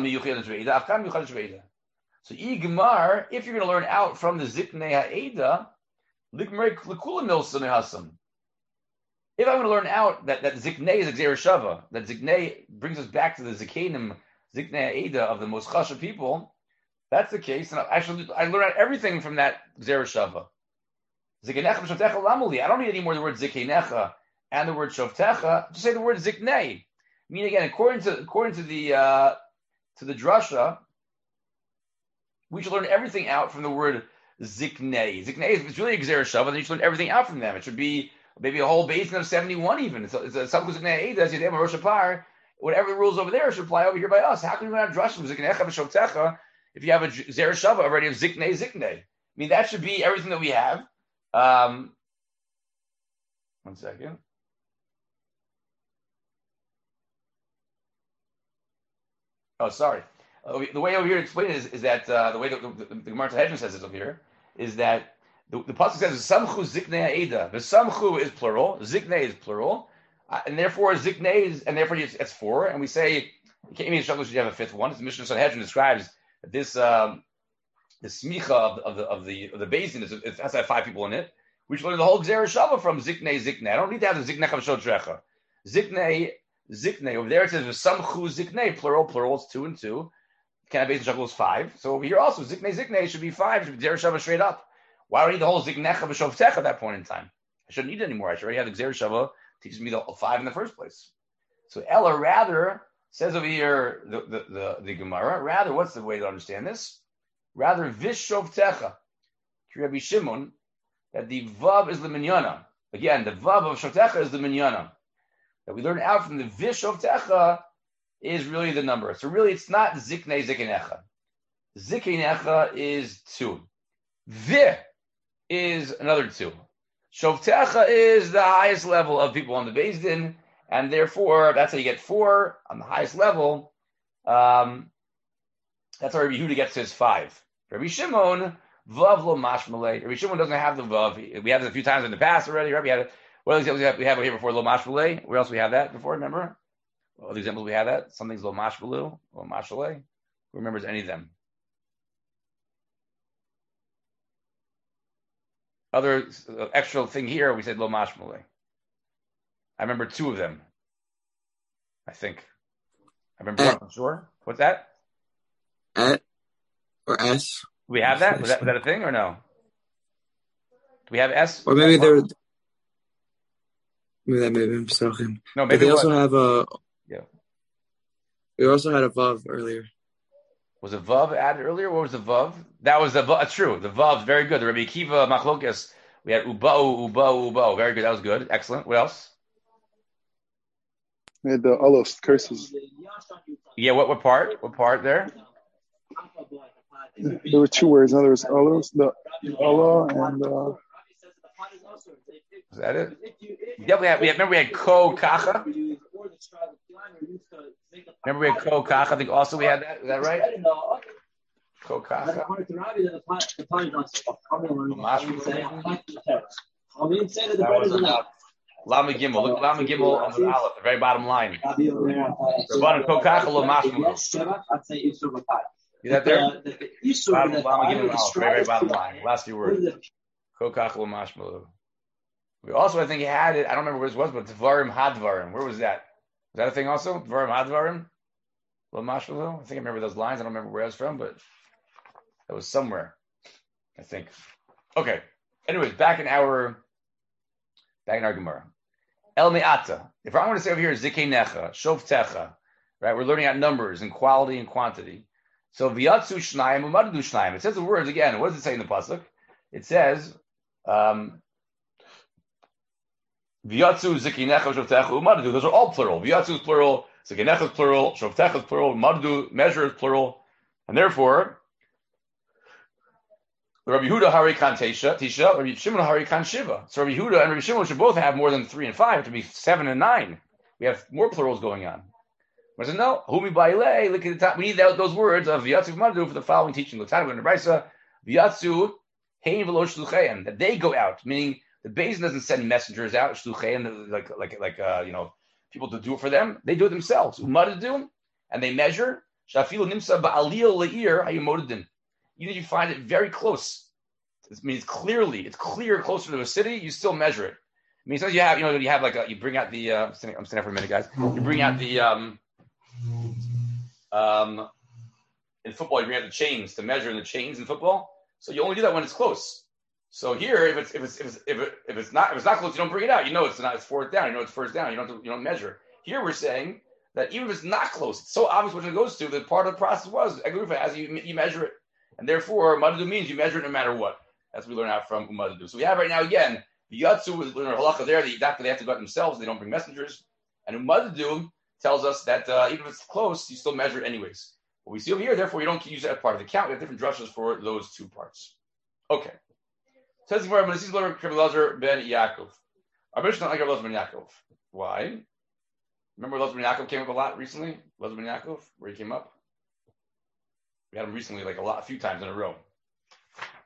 so Igmar, if you're going to learn out from the Ziknei Ha'eda, if I'm going to learn out that, that Ziknei is Xer Shava, that Ziknei brings us back to the Zikanim, Ziknei Ha'eda of the most Chashav people, that's the case. And actually, I learned out everything from that Xer Shava. Zikanecha v'Shovtecha lamuli. I don't need any more the word Zikanecha and the word Shovtecha. Just say the word Ziknei. I mean, again, according to according to the uh, to the drasha, we should learn everything out from the word Ziknei. Ziknei is it's really a Xer Shava, then you should learn everything out from them. It should be maybe a whole basin of seventy-one even. It's a, it's a Samchus Ziknei Eida, Yidem Rosh Hapar. Whatever the rules over there should apply over here by us. How can we learn out drasha from Zikanecha v'Shovtecha if you have a Xer Shava already of Ziknei Ziknei? I mean, that should be everything that we have. Um, one second. Oh, sorry. Uh, the way over here to explain it is, is that uh, the way the, the, the Gemara Sanhedrin says it over here is that the, the pasuk says Samchu Ziknei Ha'eda. The Samchu is plural, Ziknei is plural. Uh, and therefore, Ziknei is, and therefore it's, it's four. And we say, you can't even should have a fifth one. It's the Mishnah Sanhedrin describes that this, um, the smicha of, of the, of the, of the basin is, it has to have five people in it. We should learn the whole Gzera Shava from Ziknei, Ziknei. I don't need to have the Ziknei Chavshot Trecha. Ziknei, Ziknei. Over there it says, Samchu Ziknei, plural, plural, it's two and two. Can I base the is five? So over here also, Ziknei, Ziknei should be five, should be Gzera Shava straight up. Why do I need the whole Ziknei Chavshot Trecha at that point in time? I shouldn't need it anymore. I should already have the Gzera Shava teaches me the five in the first place. So Ella rather says over here the the the, the Gemara. Rather, what's the way to understand this? Rather, Vishovtecha, Rabbi Shimon, that the vav is the minyana. Again, the vav of Shovtecha is the minyana. That we learn out from the Vishovtecha is really the number. So really, it's not Ziknei Zikinecha. Zikinecha is two. Vi is another two. Shovtecha is the highest level of people on the Beis Din, and therefore that's how you get four on the highest level. Um, that's how Rabbi Yehuda gets to his five. Rabbi Shimon, vav lo mashmalei. Rabbi Shimon doesn't have the vav. We had it a few times in the past already. Right? We had it. What else we have, we have here before lo mashmalei? Where else we have that before? Remember? All the examples we have that. Something's lo mashmalu, lo mashalei. Who remembers any of them? Other uh, extra thing here, we said lo mashmalei. I remember two of them. I think. I remember Uh, one for sure. What's that? At or S. Do we have that? Was that was that a thing or no? Do we have S? Or maybe they're maybe that may have been Pesachim. No, But maybe they it also was. have a Yeah. we also had a Vav earlier. Was a vav added earlier? What was the vav? That was the vav. It's true. The vav, very good. The Rabbi Akiva Machlokes. We had ubao, ubao, ubao. Very good. That was good. Excellent. What else? We had the Alos curses. Yeah. What? What part? What part there? There were two words. In other words, Alos, the Allah, and uh, Was that it? Yeah. We had. We had. Remember we had ko kacha. Remember we had ko kacha. I think also we had that. Is that right? Ko kacha. That was about Lama Gimel. Look, Lama Gimel on the Aleph, the very bottom line. Rabbanan ko kacha lo mashmalu. See that there? Bottom, Lama Gimel Aleph, very very bottom line. Last few words. Ko kacha lo mashmalu. We also, I think, he had it. I don't remember where it was, but Dvarim Hadvarim. Where was that? Was that a thing also? Dvarim Hadvarim? Lo mashmalu. I think I remember those lines. I don't remember where I was from, but that was somewhere. I think. Okay. Anyways, back in our back in our Gemara. El Me'ata. If I want to say over here Zikei Necha, Shovtecha, right? We're learning out numbers and quality and quantity. So V'yatzu Shnayim U'madadu Shnayim. It says the words again. What does it say in the pasuk? It says um, V'yatzu Zikei Necha, Shovtecha U'madadu. Those are all plural. V'yatzu is plural. Zikei Necha is plural. Shovtecha is plural. Madadu, measure is plural. And therefore, Rabbi Yehuda Hari Kan Tisha, Tisha, Rabbi Shimon Hari Kan Shiva. So Rabbi Yehuda and Rabbi Shimon should both have more than three and five, to be seven and nine. We have more plurals going on. But I said, no, Humi Baile, look at the top. We need those words of V'yatzu V'madadu for the following teaching. L'tanu and Raisa, V'yatzu Hein V'lo Shlucheim, that they go out, meaning the Beis doesn't send messengers out, Shlucheim, like like like uh, you know, people to do it for them. They do it themselves. Umadadu, and they measure. Shafilu Nimsa Ba'alil Le'ir Hayimodadin. Even if you find it very close, it means clearly, it's clear closer to a city, you still measure it. I mean, sometimes you have, you know, you have like a, you bring out the, uh, I'm standing, I'm standing for a minute, guys. You bring out the, um, um, in football, you bring out the chains to measure the chains in football. So you only do that when it's close. So here, if it's, if it's, if it's, if, it, if it's not, if it's not close, you don't bring it out. You know, it's not, it's fourth down. You know, it's first down. You don't, have to, you don't measure. Here we're saying that even if it's not close, it's so obvious what it goes to, that part of the process was, as you, you measure it. And therefore, Madadu means you measure it no matter what. That's what we learn out from Umadadu. So we have right now, again, the Yatsu is learning halacha there, the doctor they have to go out themselves, they don't bring messengers. And Umadadu tells us that uh, even if it's close, you still measure it anyways. What we see over here, therefore, you don't use that as part of the count. We have different drushes for those two parts. Okay. Says the Gemara, this is Rabbi Elazar ben Yaakov. Our Mishnah not like Rabbi Elazar ben Yaakov. Why? Remember Elazar ben Yaakov came up a lot recently? Elazar ben Yaakov, where he came up? We had him recently, like a lot, a few times in a row.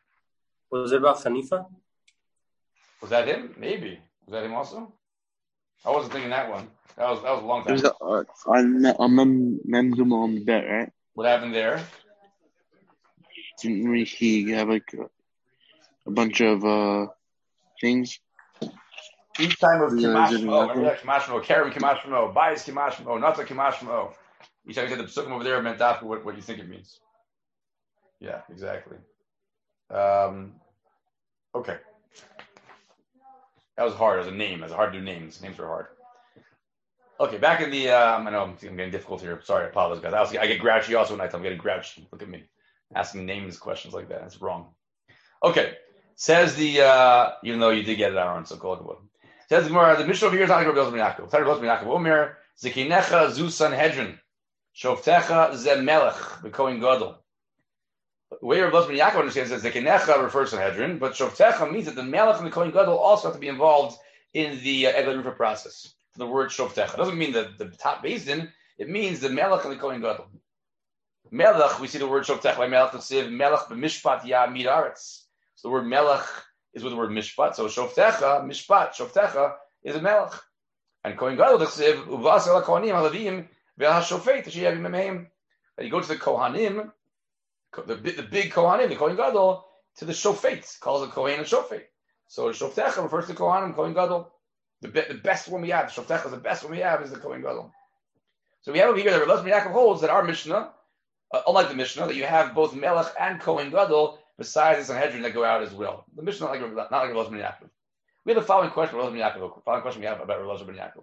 Was it about Hanifa? Was that him? Maybe. Was that him also? I wasn't thinking that one. That was that was a long There's time. a, uh, on Me- on Mem Mem Gimel on the bet, right? What happened there? Didn't we he have like a, a bunch of uh things? Each time it was Yeah, Kimash is it Mo. Remember Yaakov? that Kimash Mo, Karen Kimash Mo, Bias Kimash Mo, Nata Kimash Mo. Each time you said the psukim over there meant after what, what you think it means. Yeah, exactly. Um, okay. That was hard as a name. It was hard to do names. Names were hard. Okay, back in the, um, I know I'm, I'm getting difficult here. Sorry, I apologize, guys. I, was, I get grouchy also when I I'm getting grouchy. Look at me. Asking names questions like that. That's wrong. Okay. Says the, uh, even though you did get it, Aaron, so call it one. Says the Gemara, the Mishnah over here is not going to be Yaakov. Tell Rabbi Yaakov, Omer, Zekinecha zu Sanhedrin, Shoftecha ze Melech, B'Kohen Gadol. The way Rabbi Yaakov understands is Zekinecha refers to Sanhedrin, but Shoftecha means that the Melech and the Kohen Gadol also have to be involved in the uh, Egel Rufa process. The word Shoftecha doesn't mean that the top Beis Din, it means the Melech and the Kohen Gadol. Melech, we see the word Shoftecha by Melech Tziv, Melech b'Mishpat Ya Mid Aretz. So the word Melech is with the word Mishpat. So Shoftecha, Mishpat, Shoftecha is a Melech. And Kohen Gadol Tziv, Uvas El Kohanim Halavim VeHaShofet Sheyavim Mehem. That you go to the Kohanim, the, the big Kohanim, the Kohen Gadol, to the Shofet, calls it Kohen and Shofet. So Shoftecha refers to Kohanim, Kohen Gadol. The, be, the best one we have, Shoftecha, the best one we have is the Kohen Gadol. So we have over here that Rabbi Yaakov holds that our Mishnah, uh, unlike the Mishnah, that you have both Melech and Kohen Gadol besides the Sanhedrin that go out as well. The Mishnah not like not like Rabbi Yaakov. We have the following question, Rabbi Yaakov. The following question we have about Rabbi Yaakov.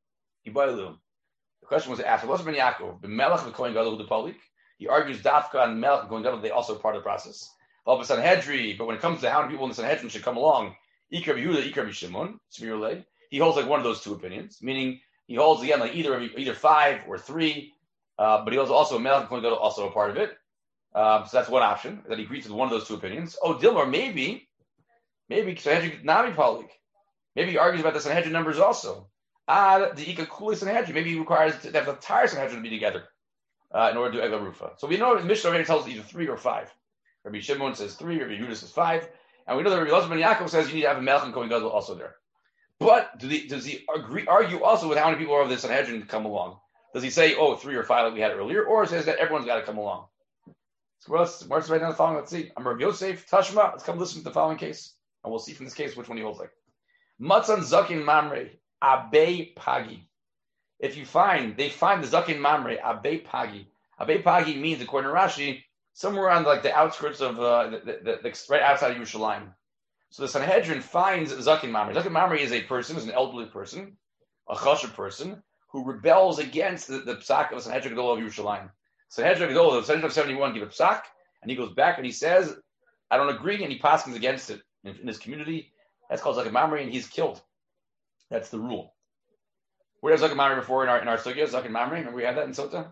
The question was asked, Rabbi Yaakov, the Melech and Kohen Gadol, the Palik. He argues Dafka and Melech and Kohen Gadol, they also are part of the process. But Sanhedrin, but when it comes to how many people in the Sanhedrin should come along, Ikar Yehuda, Ikar Shimon, Svirulei. He holds like one of those two opinions, meaning he holds again like either either five or three, uh, but he holds also Melech and Kohen Gadol also a part of it. Um, so that's one option that he agrees with one of those two opinions. Oh, Dilmar, maybe, maybe Sanhedrin Nami Palik. Maybe he argues about the Sanhedrin numbers also. Ah, the Ika Kuli Sanhedrin. Maybe he requires to have the entire Sanhedrin to be together uh, in order to do Egla Rufa. So we know the Mishnah already tells us either three or five. Rabbi Shimon says three, Rabbi Yehuda says five, and we know that Rabbi Elazar ben Yaakov says you need to have a Melech and Kohen Gadol also there. But do the, does he agree, argue also with how many people are of the Sanhedrin to come along? Does he say, oh, three or five like we had earlier, or says that everyone's got to come along? So let's march right down the following. Let's see. I'm Rav Yosef Tashma. Let's come listen to the following case, and we'll see from this case which one he holds like. Matzan Zakin Mamre Abe Pagi. If you find, they find the Zakin Mamre Abe Pagi. Abe Pagi means, according to Rashi, somewhere on like the outskirts of uh, the, the, the, the right outside of Yerushalayim. So the Sanhedrin finds Zakin Mamre. Zakin Mamre is a person, is an elderly person, a chashuv person, who rebels against the, the psak of the Sanhedrin Gadol of Yerushalayim. Sanhedrin Gadol, the Sanhedrin of seventy-one, give a psak, and he goes back and he says, I don't agree, and he paskins against it in, in his community. That's called Zakin Mamre, and he's killed. That's the rule. Where has Zakin Mamre before in our in our sugya? Zakin Mamre, remember we had that in Sota?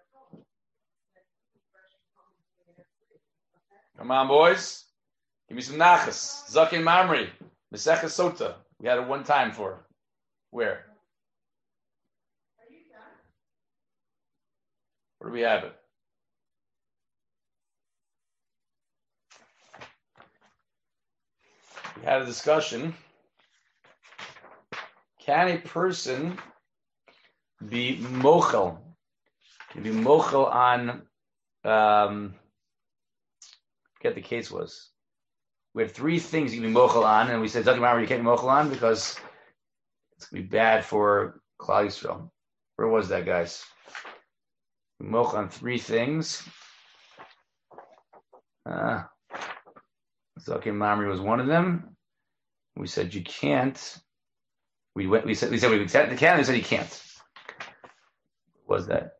Come on, boys. Give me some nachas. Zakin Mamre. Mesechah Sota. We had it one time for. Where? Where do we have it? We had a discussion. Can a person be mochel? Can be mochel on, um, forget the case was. We had three things you can be mochel on, and we said, Zakin Mamre, you can't be mochel on because it's going to be bad for Klal Yisrael. Where was that, guys? Mochel on three things. Uh, Zakin Mamre was one of them. We said you can't. We went. We said we said we can. We said you can't. What was that?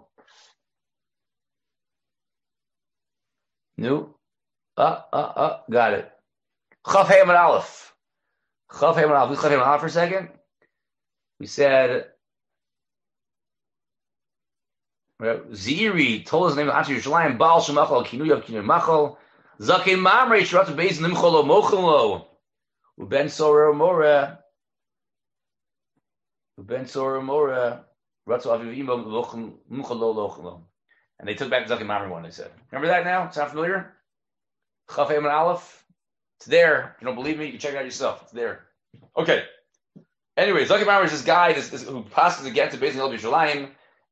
No. Uh, uh, uh. Got it. Chaf Hey Amud Aleph. Chaf Hey Amud Aleph. Chaf Hey Amud Aleph for a second. We said Ziri told us the name of Anshe Yerushalayim. Baal Shemachol Kinuyav Kinu Machol. Zakin Mamre Shiratu Beis Nimcholo Mochelo. Uben Sorah Mora. Uben Sorah Mora. Ratzu Avivim Mochelo Lochelo. And they took back the Zakin Mamre one. They said, remember that now? Sound familiar? Chaf Hey Amud Aleph. It's there. If you don't believe me, you can check it out yourself. It's there. Okay. Anyway, Zaki Mamre is this guy this, this, who passes again to Beis Din Yerushalayim.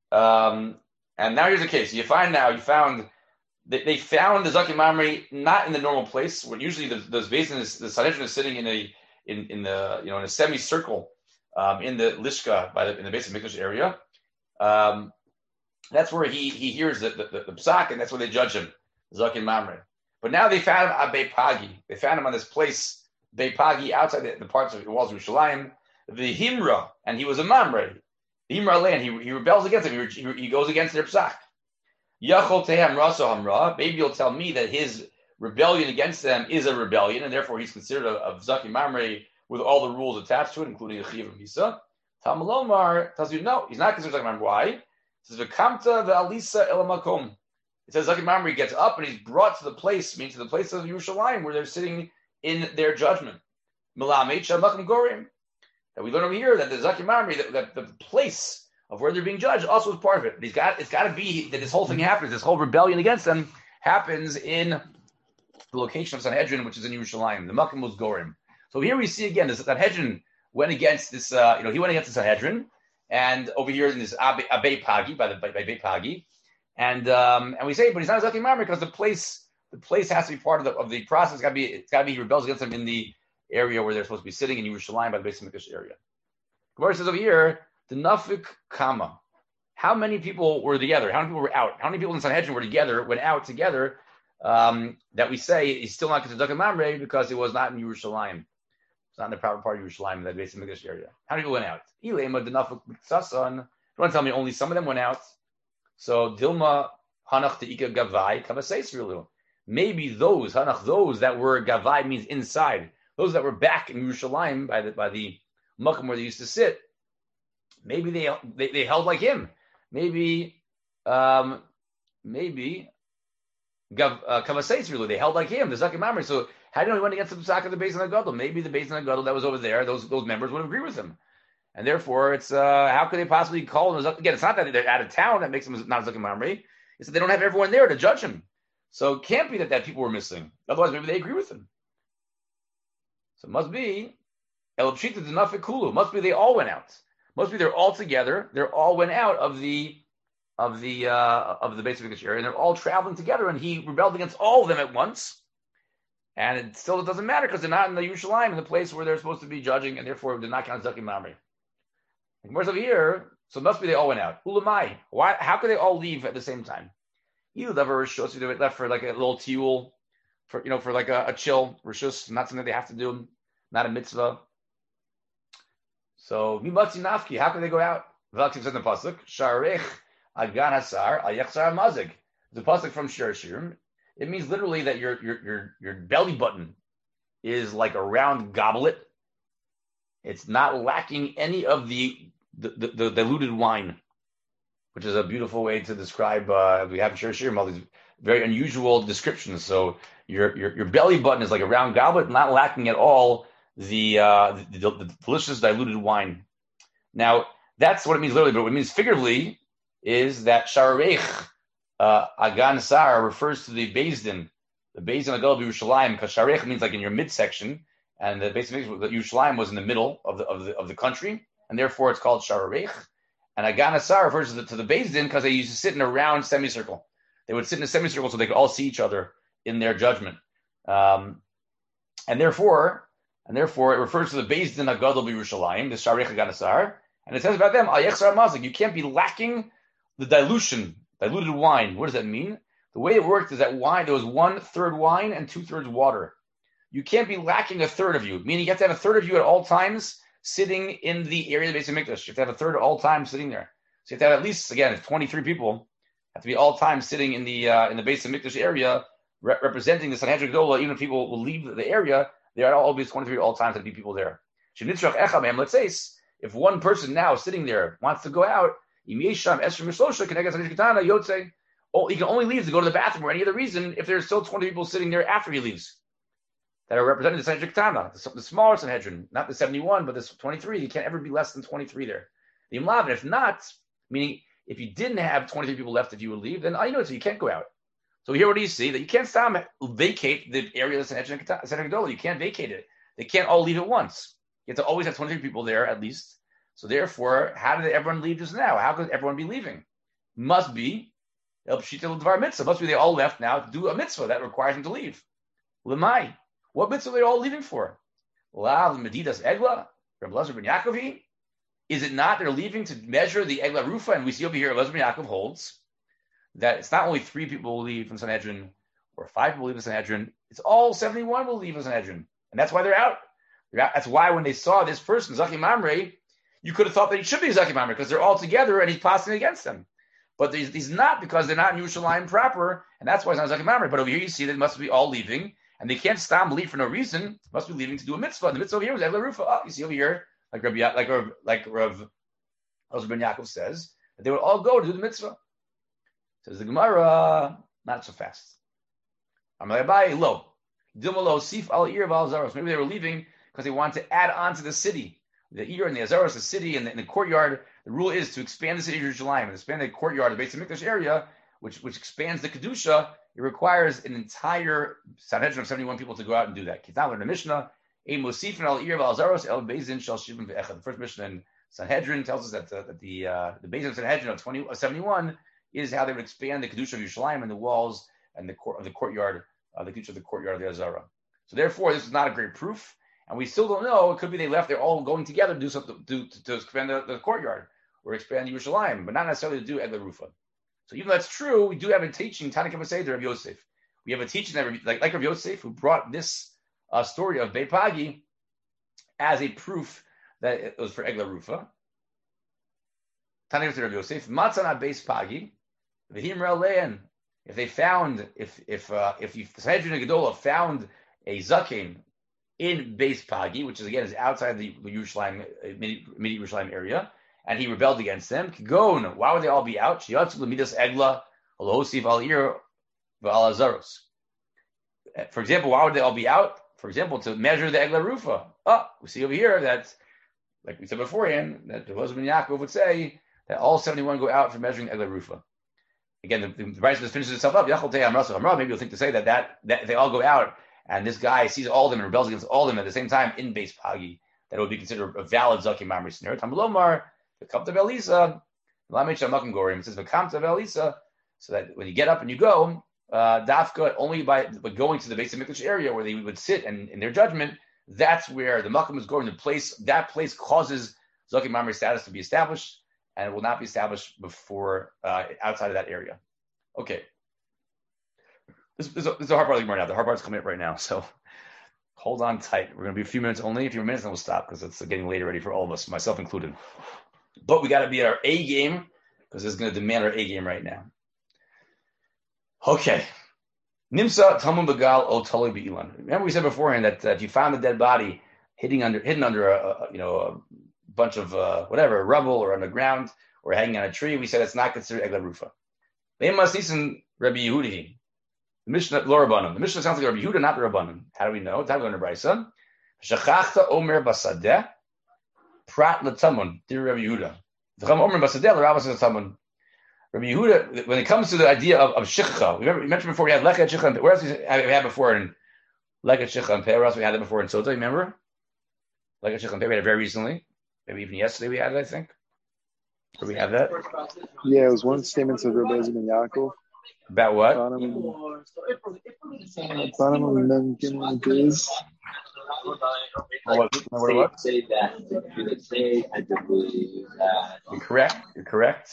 Um, and now here's the case. You find now, you found, they, they found the Zaki Mamre not in the normal place, where usually the, those Beis Din is, the Sanhedrin is sitting in a, in, in the, you know, in a semicircle, um, in the Lishka, by the, in the Beis Mikdash area. Um, that's where he, he hears the, the, the, the psak, and that's where they judge him, Zaki Mamre. But now they found him at Bei Pagi. They found him on this place, Bei Pagi, outside the, the parts of the walls of Yerushalayim. The Himra, and he was a Mamre. The Himra land, he, he rebels against him. He, he, he goes against their psak. Yachol tehem raso hamra. Maybe you'll tell me that his rebellion against them is a rebellion, and therefore he's considered a, a Zaki Mamre with all the rules attached to it, including a Chiv and Misa. Talmud tells you no, he's not considered Zaki Mamre. Why? It says v'kamta ve'alisa elamakom. It says Zaki Mamre gets up and he's brought to the place, means to the place of Yerushalayim where they're sitting in their judgment. Milameit shalmakim gorim. That we learn over here that the Zaki Mamre, that, that the place of where they're being judged, also is part of it. But he's got, it's got to be that this whole thing happens, this whole rebellion against them happens in the location of Sanhedrin, which is in Yerushalayim. The Makim was Gorim. So here we see again, this Sanhedrin went against this, uh, you know, he went against the Sanhedrin, and over here in this Abe, Abe Pagi, by the by, by Abe Pagi, and um, and we say, but he's not a Zaki Mamre because the place, the place has to be part of the of the process. It's got to be, it's got to be he rebels against them in the area where they're supposed to be sitting in Yerushalayim by the Beis Mikdash area. Gemara says over here, the Nafik Kama. How many people were together? How many people were out? How many people in Sanhedrin were together, went out together, um, that we say he's still not considered Zaki Mamre because it was not in Yerushalayim. It's not in the proper part of Yerushalayim, in that Beis Mikdash area. How many people went out? Ilema the Nafik Sasan. You want to tell me only some of them went out? So Dilma Hanach Teika Gavai Kavaseis Rilu. Maybe those, Hanach, those that were Gavai means inside. Those that were back in Yerushalayim by the by the Makom where they used to sit, maybe they they, they held like him. Maybe um, maybe Kavaseis really they held like him. The Zaki Mamre. So how do you know he went against the Psak of the Beis Din HaGadol? Maybe the Beis Din HaGadol that was over there, those those members would agree with him, and therefore it's uh, how could they possibly call him? Again, it's not that they're out of town that makes him not a Zaki Mamre. It's that they don't have everyone there to judge him. So it can't be that that people were missing. Otherwise, maybe they agree with him. So it must be El Pshita Dinafikulu. Must be they all went out. Must be they're all together. They all went out of the of the uh, of the Beis Mikdash area, and they're all traveling together. And he rebelled against all of them at once. And it still doesn't matter because they're not in the Yerushalayim, in the place where they're supposed to be judging, and therefore they're not counted Zaki Mamre. Where's over here? So it must be they all went out. Ulamai. Why? How could they all leave at the same time? You never Rishus. They left for like a little tiul, for you know, for like a, a chill Rishus, not something they have to do, not a mitzvah. So mimatzi nafki. How can they go out? V'aktiv said in the pasuk, Sharech agan hasar al yachzar mazig. The pasuk from Shir Shirim. It means literally that your your your your belly button is like a round goblet. It's not lacking any of the the, the, the diluted wine, which is a beautiful way to describe. Uh, we have in Shir Shirim all these very unusual descriptions. So your your your belly button is like a round goblet, not lacking at all the uh, the, the, the delicious diluted wine. Now that's what it means literally, but what it means figuratively is that Sharech uh, Agan Sar refers to the Beis Din, the Beis Din HaGadol Yerushalayim, because Sharech means like in your midsection, and the Beis Din Yerushalayim was in the middle of the of the of the country, and therefore it's called Sharech. And Agan Asar refers to the, to the Beis Din because they used to sit in a round semicircle. They would sit in a semicircle so they could all see each other in their judgment. Um, and therefore, and therefore, it refers to the Beis Din HaGadol B'Yerushalayim, the Sharech Agan Asar, and it says about them, Al Yechzar Mazik. You can't be lacking the dilution, diluted wine. What does that mean? The way it worked is that wine, there was one third wine and two thirds water. You can't be lacking a third of you, meaning you have to have a third of you at all times sitting in the area of the Beis Mikdash. You have to have a third at all times sitting there. So you have to have at least, again, twenty-three people have to be all time sitting in the uh, in the Beis Mikdash area, re- representing the Sanhedrin Gedola. Even if people will leave the area, there are always twenty-three at all times to be people there. Let's say if one person now sitting there wants to go out, oh, he can only leave to go to the bathroom or any other reason if there's still twenty people sitting there after he leaves that are representing the Sanhedrin Ketana, the, the smaller Sanhedrin, not the seventy-one, but this twenty-three. You can't ever be less than twenty-three there. The Imlav, if not, meaning if you didn't have twenty-three people left, if you would leave, then I know so you can't go out. So here, what do you see? That you can't stop vacate the area of the Sanhedrin Gedola. You can't vacate it. They can't all leave at once. You have to always have twenty-three people there at least. So therefore, how did everyone leave just now? How could everyone be leaving? Must be El Pshita L'Dvar Mitzvah. Must be they all left now to do a mitzvah that requires them to leave. Lemai. What mitzvah are they all leaving for? Lav Medidas Egla, Reb Elazar ben Yaakovi. Is it not they're leaving to measure the Egla Rufa? And we see over here, Elazar ben Yaakov holds that it's not only three people will leave from Sanhedrin or five people leave from Sanhedrin. It's all seventy-one will leave from Sanhedrin. And that's why they're out. They're out. That's why when they saw this person, Zaki Mamre, you could have thought that he should be Zaki Mamre because they're all together and he's passing against them. But he's, he's not because they're not in Yerushalayim proper, and that's why it's not Zaki Mamre. But over here you see that it must be all leaving, and they can't stop leave for no reason. It must be leaving to do a mitzvah. And the mitzvah over here was Egla Rufa. Oh, you see over here, like Rabbi, like Rav, like Rav Elazar ben Yaakov says, that they would all go to do the mitzvah. Says the Gemara, not so fast. Maybe they were leaving because they wanted to add on to the city. The Ir and the Azaros, the city and the, and the courtyard. The rule is to expand the city of Jerusalem and expand the courtyard, the Beit HaMikdash area, which which expands the Kedusha. It requires an entire Sanhedrin of seventy-one people to go out and do that. Kitab learned the Mishnah. The first Mishnah in Sanhedrin tells us that the, that the uh, the base of Sanhedrin of twenty, uh, seventy-one is how they would expand the Kedusha of Yerushalayim and the walls and the court of the courtyard, uh, the Kedusha of the courtyard of the Azara. So therefore, this is not a great proof, and we still don't know. It could be they left; they're all going together to do something to, to, to expand the, the courtyard or expand Yerushalayim, but not necessarily to do Egla Rufa. So even though that's true, we do have a teaching, Tana Kama Seder of Yosef. We have a teaching that like like Rav Yosef, who brought this uh, story of Beit Pagi as a proof that it was for Egla Rufa. Tana Kama Seder of Yosef, Matzana Beis Pagi, V'himra Le'en. If they found, if if uh, if the Sanhedrin Gedolah found a zaken in Beis Pagi, which is again is outside the Yerushalayim, immediate Yerushalayim area, and he rebelled against them, Kigon, why would they all be out? Shiatzu l'midas egla, Olosiv al ir, v'al azaros. For example, why would they all be out? For example, to measure the Egla Rufa. Oh, we see over here that, like we said beforehand, that the Elazar ben Yaakov would say that all seventy-one go out for measuring Egla Rufa. Again, the, the, the Brisa just finishes itself up. Maybe you'll think to say that, that that they all go out and this guy sees all of them and rebels against all of them at the same time in Beis Pagi. That it would be considered a valid Zaki Mamre snare. Tamulomar, the Kamta Velisa, Lamed Shamakim Gorim. It says the Kamta Velisa, so that when you get up and you go, uh, Dafka only by, by going to the Beis HaMikdash area where they would sit and in their judgment, that's where the Makam is going. The place that place causes Zaki Mamre status to be established. And it will not be established before uh, outside of that area. Okay. This, this, this is the hard part of the Gemara now. The hard part is coming up right now. So hold on tight. We're going to be a few minutes only. A few minutes and we'll stop because it's getting late already for all of us, myself included. But we got to be at our A game because it's going to demand our A game right now. Okay. Nimsa Talmud Bagal O Tali Be'ilan. Remember we said beforehand that uh, if you found the dead body hidden under hidden under a, a you know a bunch of uh, whatever rubble or underground or hanging on a tree, we said it's not considered Egla Rufa. They must listen Rabbi Yehudi. The Mishnah Lo Rabbanim. The Mishnah sounds like Rabbi Yehuda, not the Rabbanim. How do we know? It's how we learn the Brisa. Shachachta Omer Basadeh Prat L'Tamun. Dear Rabbi Yehuda. V'cham Omer Basadeh L'Rabbas L'Tamun. Rabbi Yehuda, when it comes to the idea of, of Shikha, we, remember, we mentioned before we had Lechet Shikha. Where else we had before in Lechet Shikha and Peh? Where else we had it before in Sota? Remember? Lechet Shikha and Peh we had it very recently. Maybe even yesterday we had it, I think. Did we have that? Yeah, it was one statement of Rabbi Elazar ben Yaakov. About what? What, what, what? Say that. Say, I believe that. You're correct. You're correct.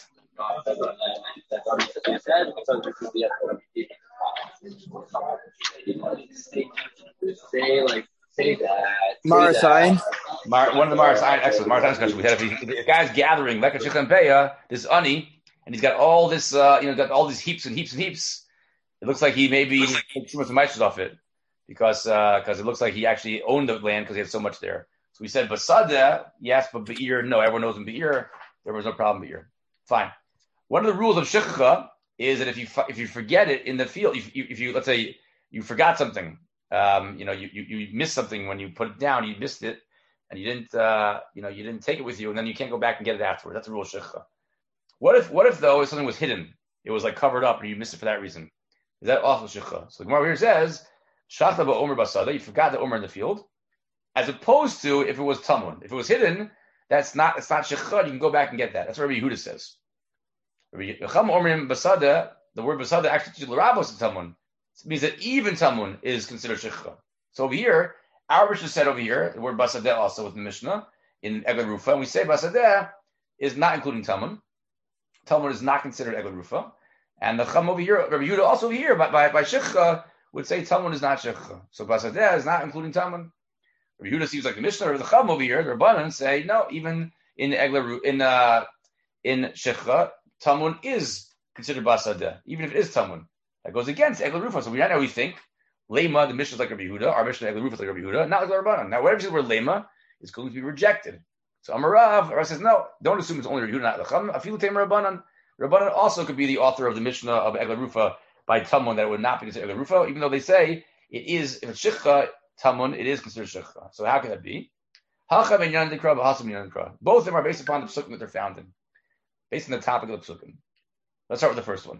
Say, like, say that. Marasayan. Mar, one of the Marasayan, excellent. Marasayan question we had. If, he, if the guy's gathering, like a Shichampeya, this Ani, and he's got all this, uh, you know, got all these heaps and heaps and heaps, it looks like he maybe took too much mices off it because because uh, it looks like he actually owned the land because he had so much there. So we said Basada, yes, but Be'ir, no. Everyone knows in Be'ir, there was no problem Be'ir. Fine. One of the rules of Shikha is that if you if you forget it in the field, if you, if you let's say you forgot something, um, you know, you, you you missed something when you put it down, you missed it, and you didn't uh, you know you didn't take it with you, and then you can't go back and get it afterwards. That's the rule of Shikha. What if what if though if something was hidden, it was like covered up, and you missed it for that reason? Is that also Shikha? So the Gemara here says Shachta ba'omer basada, you forgot the omer in the field, as opposed to if it was tamun. If it was hidden, that's not it's not shechcha. You can go back and get that. That's what Rabbi Yehuda says. Rabbi Chacham Omrim basada. The word basada actually teaches l'rabos tamun. It means that even tamun is considered shechcha. So over here, our Mishnah said over here the word basadeh also with the Mishnah in Egel Rufa, and we say basadeh is not including tamun. Tamun is not considered Egel Rufa, and the Chacham over here, Rabbi Yehuda also over here by by, by shechcha would say tamun is not shechcha. So basadeh is not including tamun. Rabbi Yehuda seems like the Mishnah, or the Chacham over here, the Rabbanan say no. Even in Egel in uh, in shechcha, tamun is considered basadeh, even if it is tamun. That goes against Egel Rufa. So we right now we think lema, the Mishnah is like Rabbi Yehuda, our Mishnah Egel Rufa is like Rabbi Yehuda, not like the Rabbanan. Now whatever you say the word lema is going to be rejected. So Amarav, Rav says no, don't assume it's only Rabbi Yehuda, not the Chacham. Afilu Tamer Rabbanan. Rabbanan also could be the author of the Mishnah of Egel Rufa by tamun that it would not be considered Egel Rufa, even though they say it is if it's shechcha tamun, it is considered shechcha. So how can that be? Both of them are based upon the psukim that they're found in, based on the topic of the psukim. Let's start with the first one.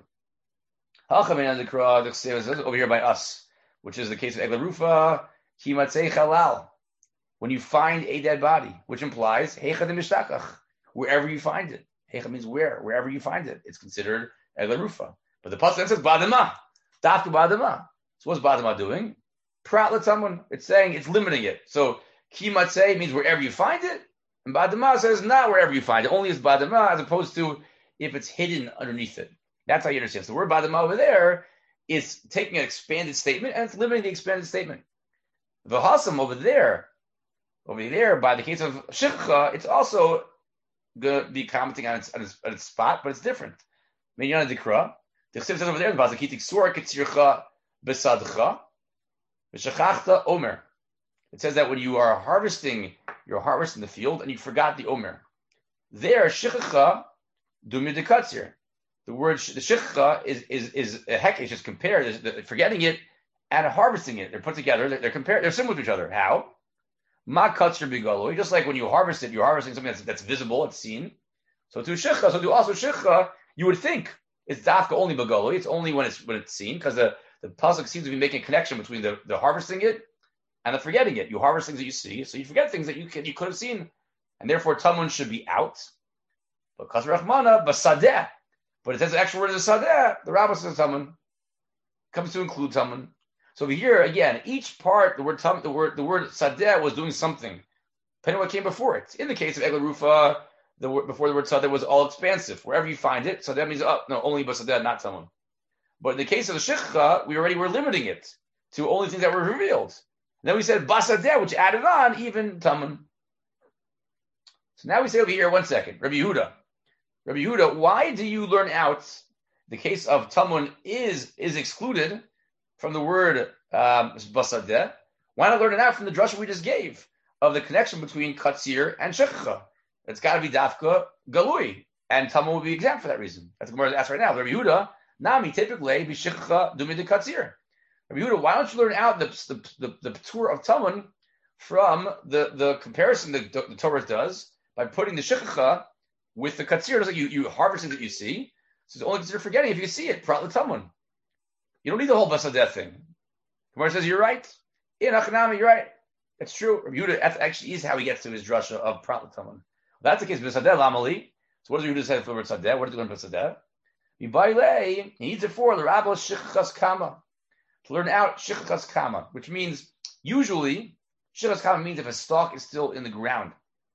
Over here by us, which is the case of Egel Rufa, Kimatzei Chalal. When you find a dead body, which implies Heicha de Mishtachach, wherever you find it. Heicha means where, wherever you find it, it's considered Egel Rufa. But the pasuk says Badama, Dafka Badama. So what's Badama doing? Prat let someone. It's saying it's limiting it. So Kimatzei means wherever you find it, and Badama says not wherever you find it. Only is Badama, as opposed to if it's hidden underneath it. That's how you understand. So the word Badama over there is taking an expanded statement and it's limiting the expanded statement. The Hasam over there, over there, by the case of Shechcha, it's also going to be commenting on its, on its, on its spot, but it's different. Minyan Dikra, the Chsiv says over there, Vazakitik Sur Ketzircha Besadcha, V'Shachachta Omer. It says that when you are harvesting, you're harvesting the field and you forgot the Omer. There, Shechcha, Dumir de Katzir. The word the shechcha is is is a heck. It's just compared. The, forgetting it and harvesting it. They're put together. They're, they're compared. They're similar to each other. How? Ma katzir bigalo. Just like when you harvest it, you're harvesting something that's that's visible, it's seen. So to shechcha, so to also shechcha, you would think it's dafka only bigalo. It's only when it's when it's seen, because the the pasuk seems to be making a connection between the, the harvesting it and the forgetting it. You harvest things that you see, so you forget things that you can, you could have seen, and therefore tamun should be out. But kasher rachmana basadeh. But it says the actual word is a sadeh. The Rabbah says tamun comes to include tamun. So over here again, each part, the word tam, the word the word sadeh was doing something, depending on what came before it. In the case of Egel Rufa, the word before the word sadeh was all expansive. Wherever you find it, sadeh means oh, no, only basadeh, not tamun. But in the case of the shechcha, we already were limiting it to only things that were revealed. And then we said basadeh, which added on even tamun. So now we say over here, one second, Rabbi Yehuda. Rabbi Yehuda, why do you learn out the case of tamun is is excluded from the word um, basadeh? Why not learn it out from the drasha we just gave of the connection between katzir and shechcha? It's got to be dafka galui, and tamun will be exempt for that reason. That's what we're asking right now. Rabbi Yehuda, nami typically be shechcha dumi de katzir. Rabbi Yehuda, why don't you learn out the the the, the tour of tamun from the, the comparison that the, the Torah does by putting the shechcha with the katzir? It's like you, you harvest things that you see, so it's only considered forgetting if you see it. Prat l'tamun. You don't need the whole basadeh thing. Gemara says you're right. In Achanami, you're right. That's true. Rabbi Yehuda, that actually is how he gets to his drasha of prat l'tamun. That's the case. Basadeh lamali. So what does Yehuda say for the word sadeh? What does he learn basadeh? He needs it for the rabbi shichas kama, to learn out shichas kama, which means usually shichas kama means if a stalk is still in the ground.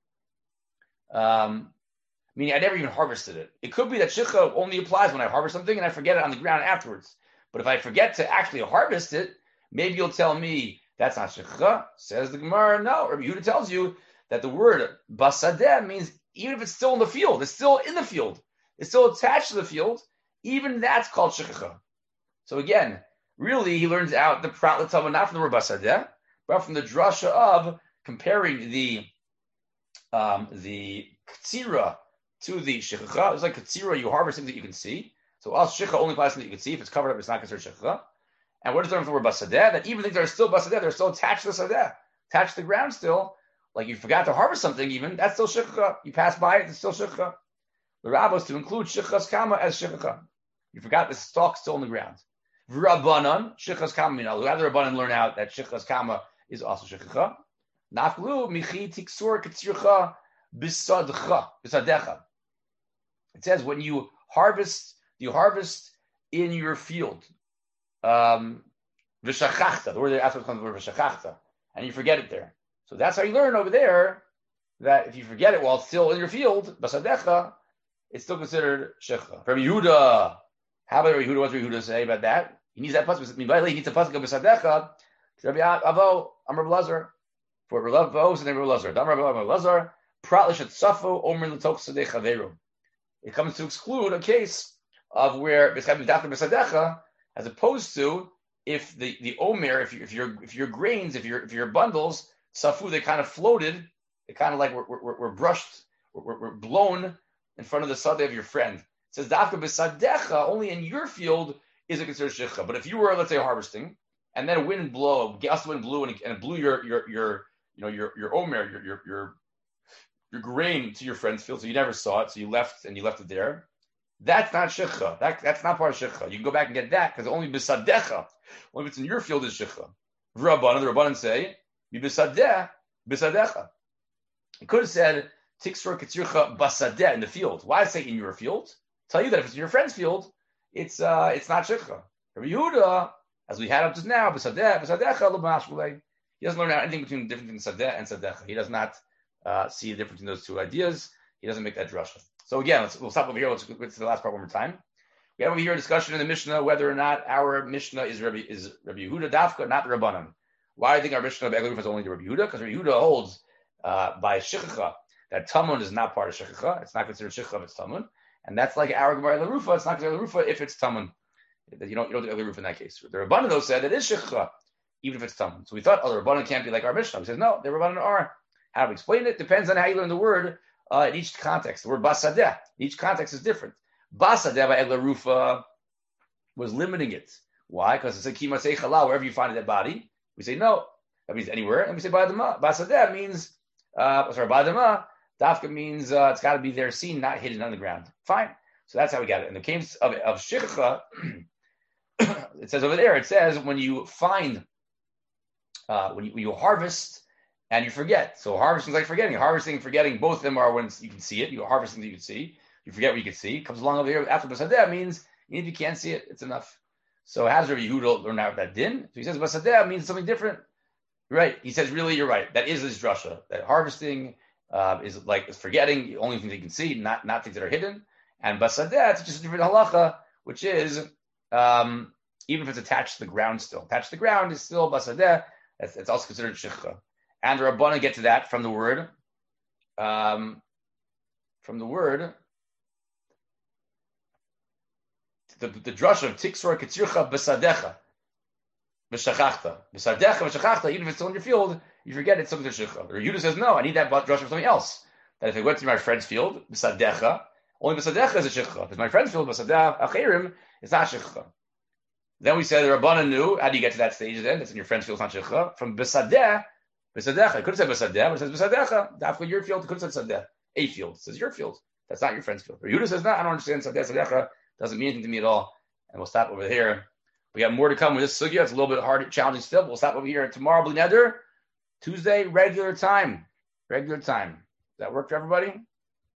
Um. Meaning I never even harvested it. It could be that shechcha only applies when I harvest something and I forget it on the ground afterwards. But if I forget to actually harvest it, maybe you'll tell me that's not shechcha. Says the Gemara, no. Rabbi Yehuda tells you that the word basadeh means even if it's still in the field, it's still in the field, it's still attached to the field, even that's called shechcha. So again, really he learns out the prat l'tamun not from the word basadeh, but from the drasha of comparing the um, the ktsira to the shechcha. It's like katzira, you harvest things that you can see. So al shechcha only applies to things that you can see. If it's covered up, it's not considered shechcha. And what is learned from the word basadeh? That even things that are still basadeh, they're still attached to the sadeh, attached to the ground still. Like you forgot to harvest something even, that's still shechcha. You pass by it, it's still shechcha. The rabbis to include shechchas kama as shechcha. You forgot the stalk still in the ground. V'rabbanan, shechchas kama, you know, the other rabbanan learn out that shechchas kama is also shechcha. Naflu michi tiksur ketzircha bisadcha bisadecha. It says when you harvest, you harvest in your field. Um, V'shachachta. The word after comes the word v'shachachta, and you forget it there. So that's how you learn over there that if you forget it while it's still in your field, basadecha, it's still considered shecha. Rabbi Yehuda, how about Rabbi Yehuda? What does Rabbi Yehuda say about that? He needs that pasuk. He needs a pasuk of basadecha. Rabbi Avo, Amar Blazer, for Rabbi Avo and Rabbi Blazer. Dam Rabbi Blazer, pratlish et safo omer l'tok sadei chaveru. It comes to exclude a case of where it's got to be dafka basadecha, as opposed to if the, the omer, if you, if your if your grains, if your if your bundles, safu, they kind of floated, they kind of like were, were, were brushed, were, were blown in front of the sadeh of your friend. It says dafka b'sadecha, only in your field is it considered shecha. But if you were, let's say, harvesting, and then a wind blow, gust wind blew, and it, and it blew your your your you know your your omer, your your your your grain to your friend's field, so you never saw it, so you left and you left it there. That's not shecha. That, that's not part of shecha. You can go back and get that because only bisadecha, only if it's in your field is shecha. Rabbanan, the Rabbanan say, bisadeh, bisadecha. He could have said tiksur ketzircha basadeh in the field. Why say in your field? Tell you that if it's in your friend's field, it's uh, it's not shecha. Rabbi Yehuda, as we had up just now, bisadeh, bisadecha l'mashulei. He doesn't learn out anything between the difference between sadeh and sadecha. He does not uh, see the difference in those two ideas. He doesn't make that drasha. So again, let's, we'll stop over here. Let's go to the last part one more time. We have over here a discussion in the Mishnah whether or not our Mishnah is Rabbi is Rabbi Yehuda Dafka, not Rabbanan. Why do you think our Mishnah of Eglah is only the Rabbi Yehuda? Because Rabbi Yehuda holds uh, by Shichacha that Tamun is not part of Shichacha. It's not considered Shichacha if it's Tamun, and that's like our Gemara Larufa. It's not considered Larufa if it's Tamun. You don't you don't do Eglah in that case. The Rabbanan though said it is Shichacha even if it's Tamun. So we thought, oh, the Rabbanan can't be like our Mishnah. We said no, the Rabbanan are. How to explain it depends on how you learn the word. Uh, in each context, the word basadeh, each context is different. Basadeh by Eglah Rufa was limiting it. Why? Because it's a kima say chalal, wherever you find a dead body. We say no, that means anywhere, and we say badama. Basadeh means, uh, sorry, badama. Dafka means uh, it's got to be there, seen, not hidden on the ground. Fine. So that's how we got it. In the case of of shichacha, it says over there. It says when you find, uh, when you when you harvest. And you forget. So harvesting is like forgetting. Harvesting and forgetting, both of them are when you can see it. You harvesting that you can see. You forget what you can see. It comes along over here after Basadeh means even if you can't see it, it's enough. So how does Rabbi Yehuda learn out that din? So he says Basadeh means something different. Right. He says, really, you're right. That is his drasha. That harvesting uh, is like is forgetting the only things that you can see, not, not things that are hidden. And Basadeh, it's just a different halacha, which is um, even if it's attached to the ground still. Attached to the ground is still Basadeh. It's, it's also considered shichcha. And the Rabbanan get to that from the word, um, from the word, the, the drush of tiksor ketzircha besadecha, b'shachachta, besadecha b'shachachta. Even if it's still in your field, you forget it's something to shechcha. Or Yehuda says no, I need that drush of something else. That if I went to my friend's field, besadecha, only besadecha is a shechcha. If it's my friend's field, besadeh achirim, it's not shechcha. Then we said the Rabbanan knew. How do you get to that stage? Then it's in your friend's field, it's not shechcha. From besadeh. Besadecha. It could have said besadeh, but it says besadecha. Dafka your field. It could have said sadeh. A field. It says your field. That's not your friend's field. Or Yehuda says, no, I don't understand sadeh, sadecha. Doesn't mean anything to me at all. And we'll stop over here. We got more to come with this sugya. It's a little bit hard, challenging still. We'll stop over here tomorrow, B'nei Neder. Tuesday, regular time. Regular time. Does that work for everybody?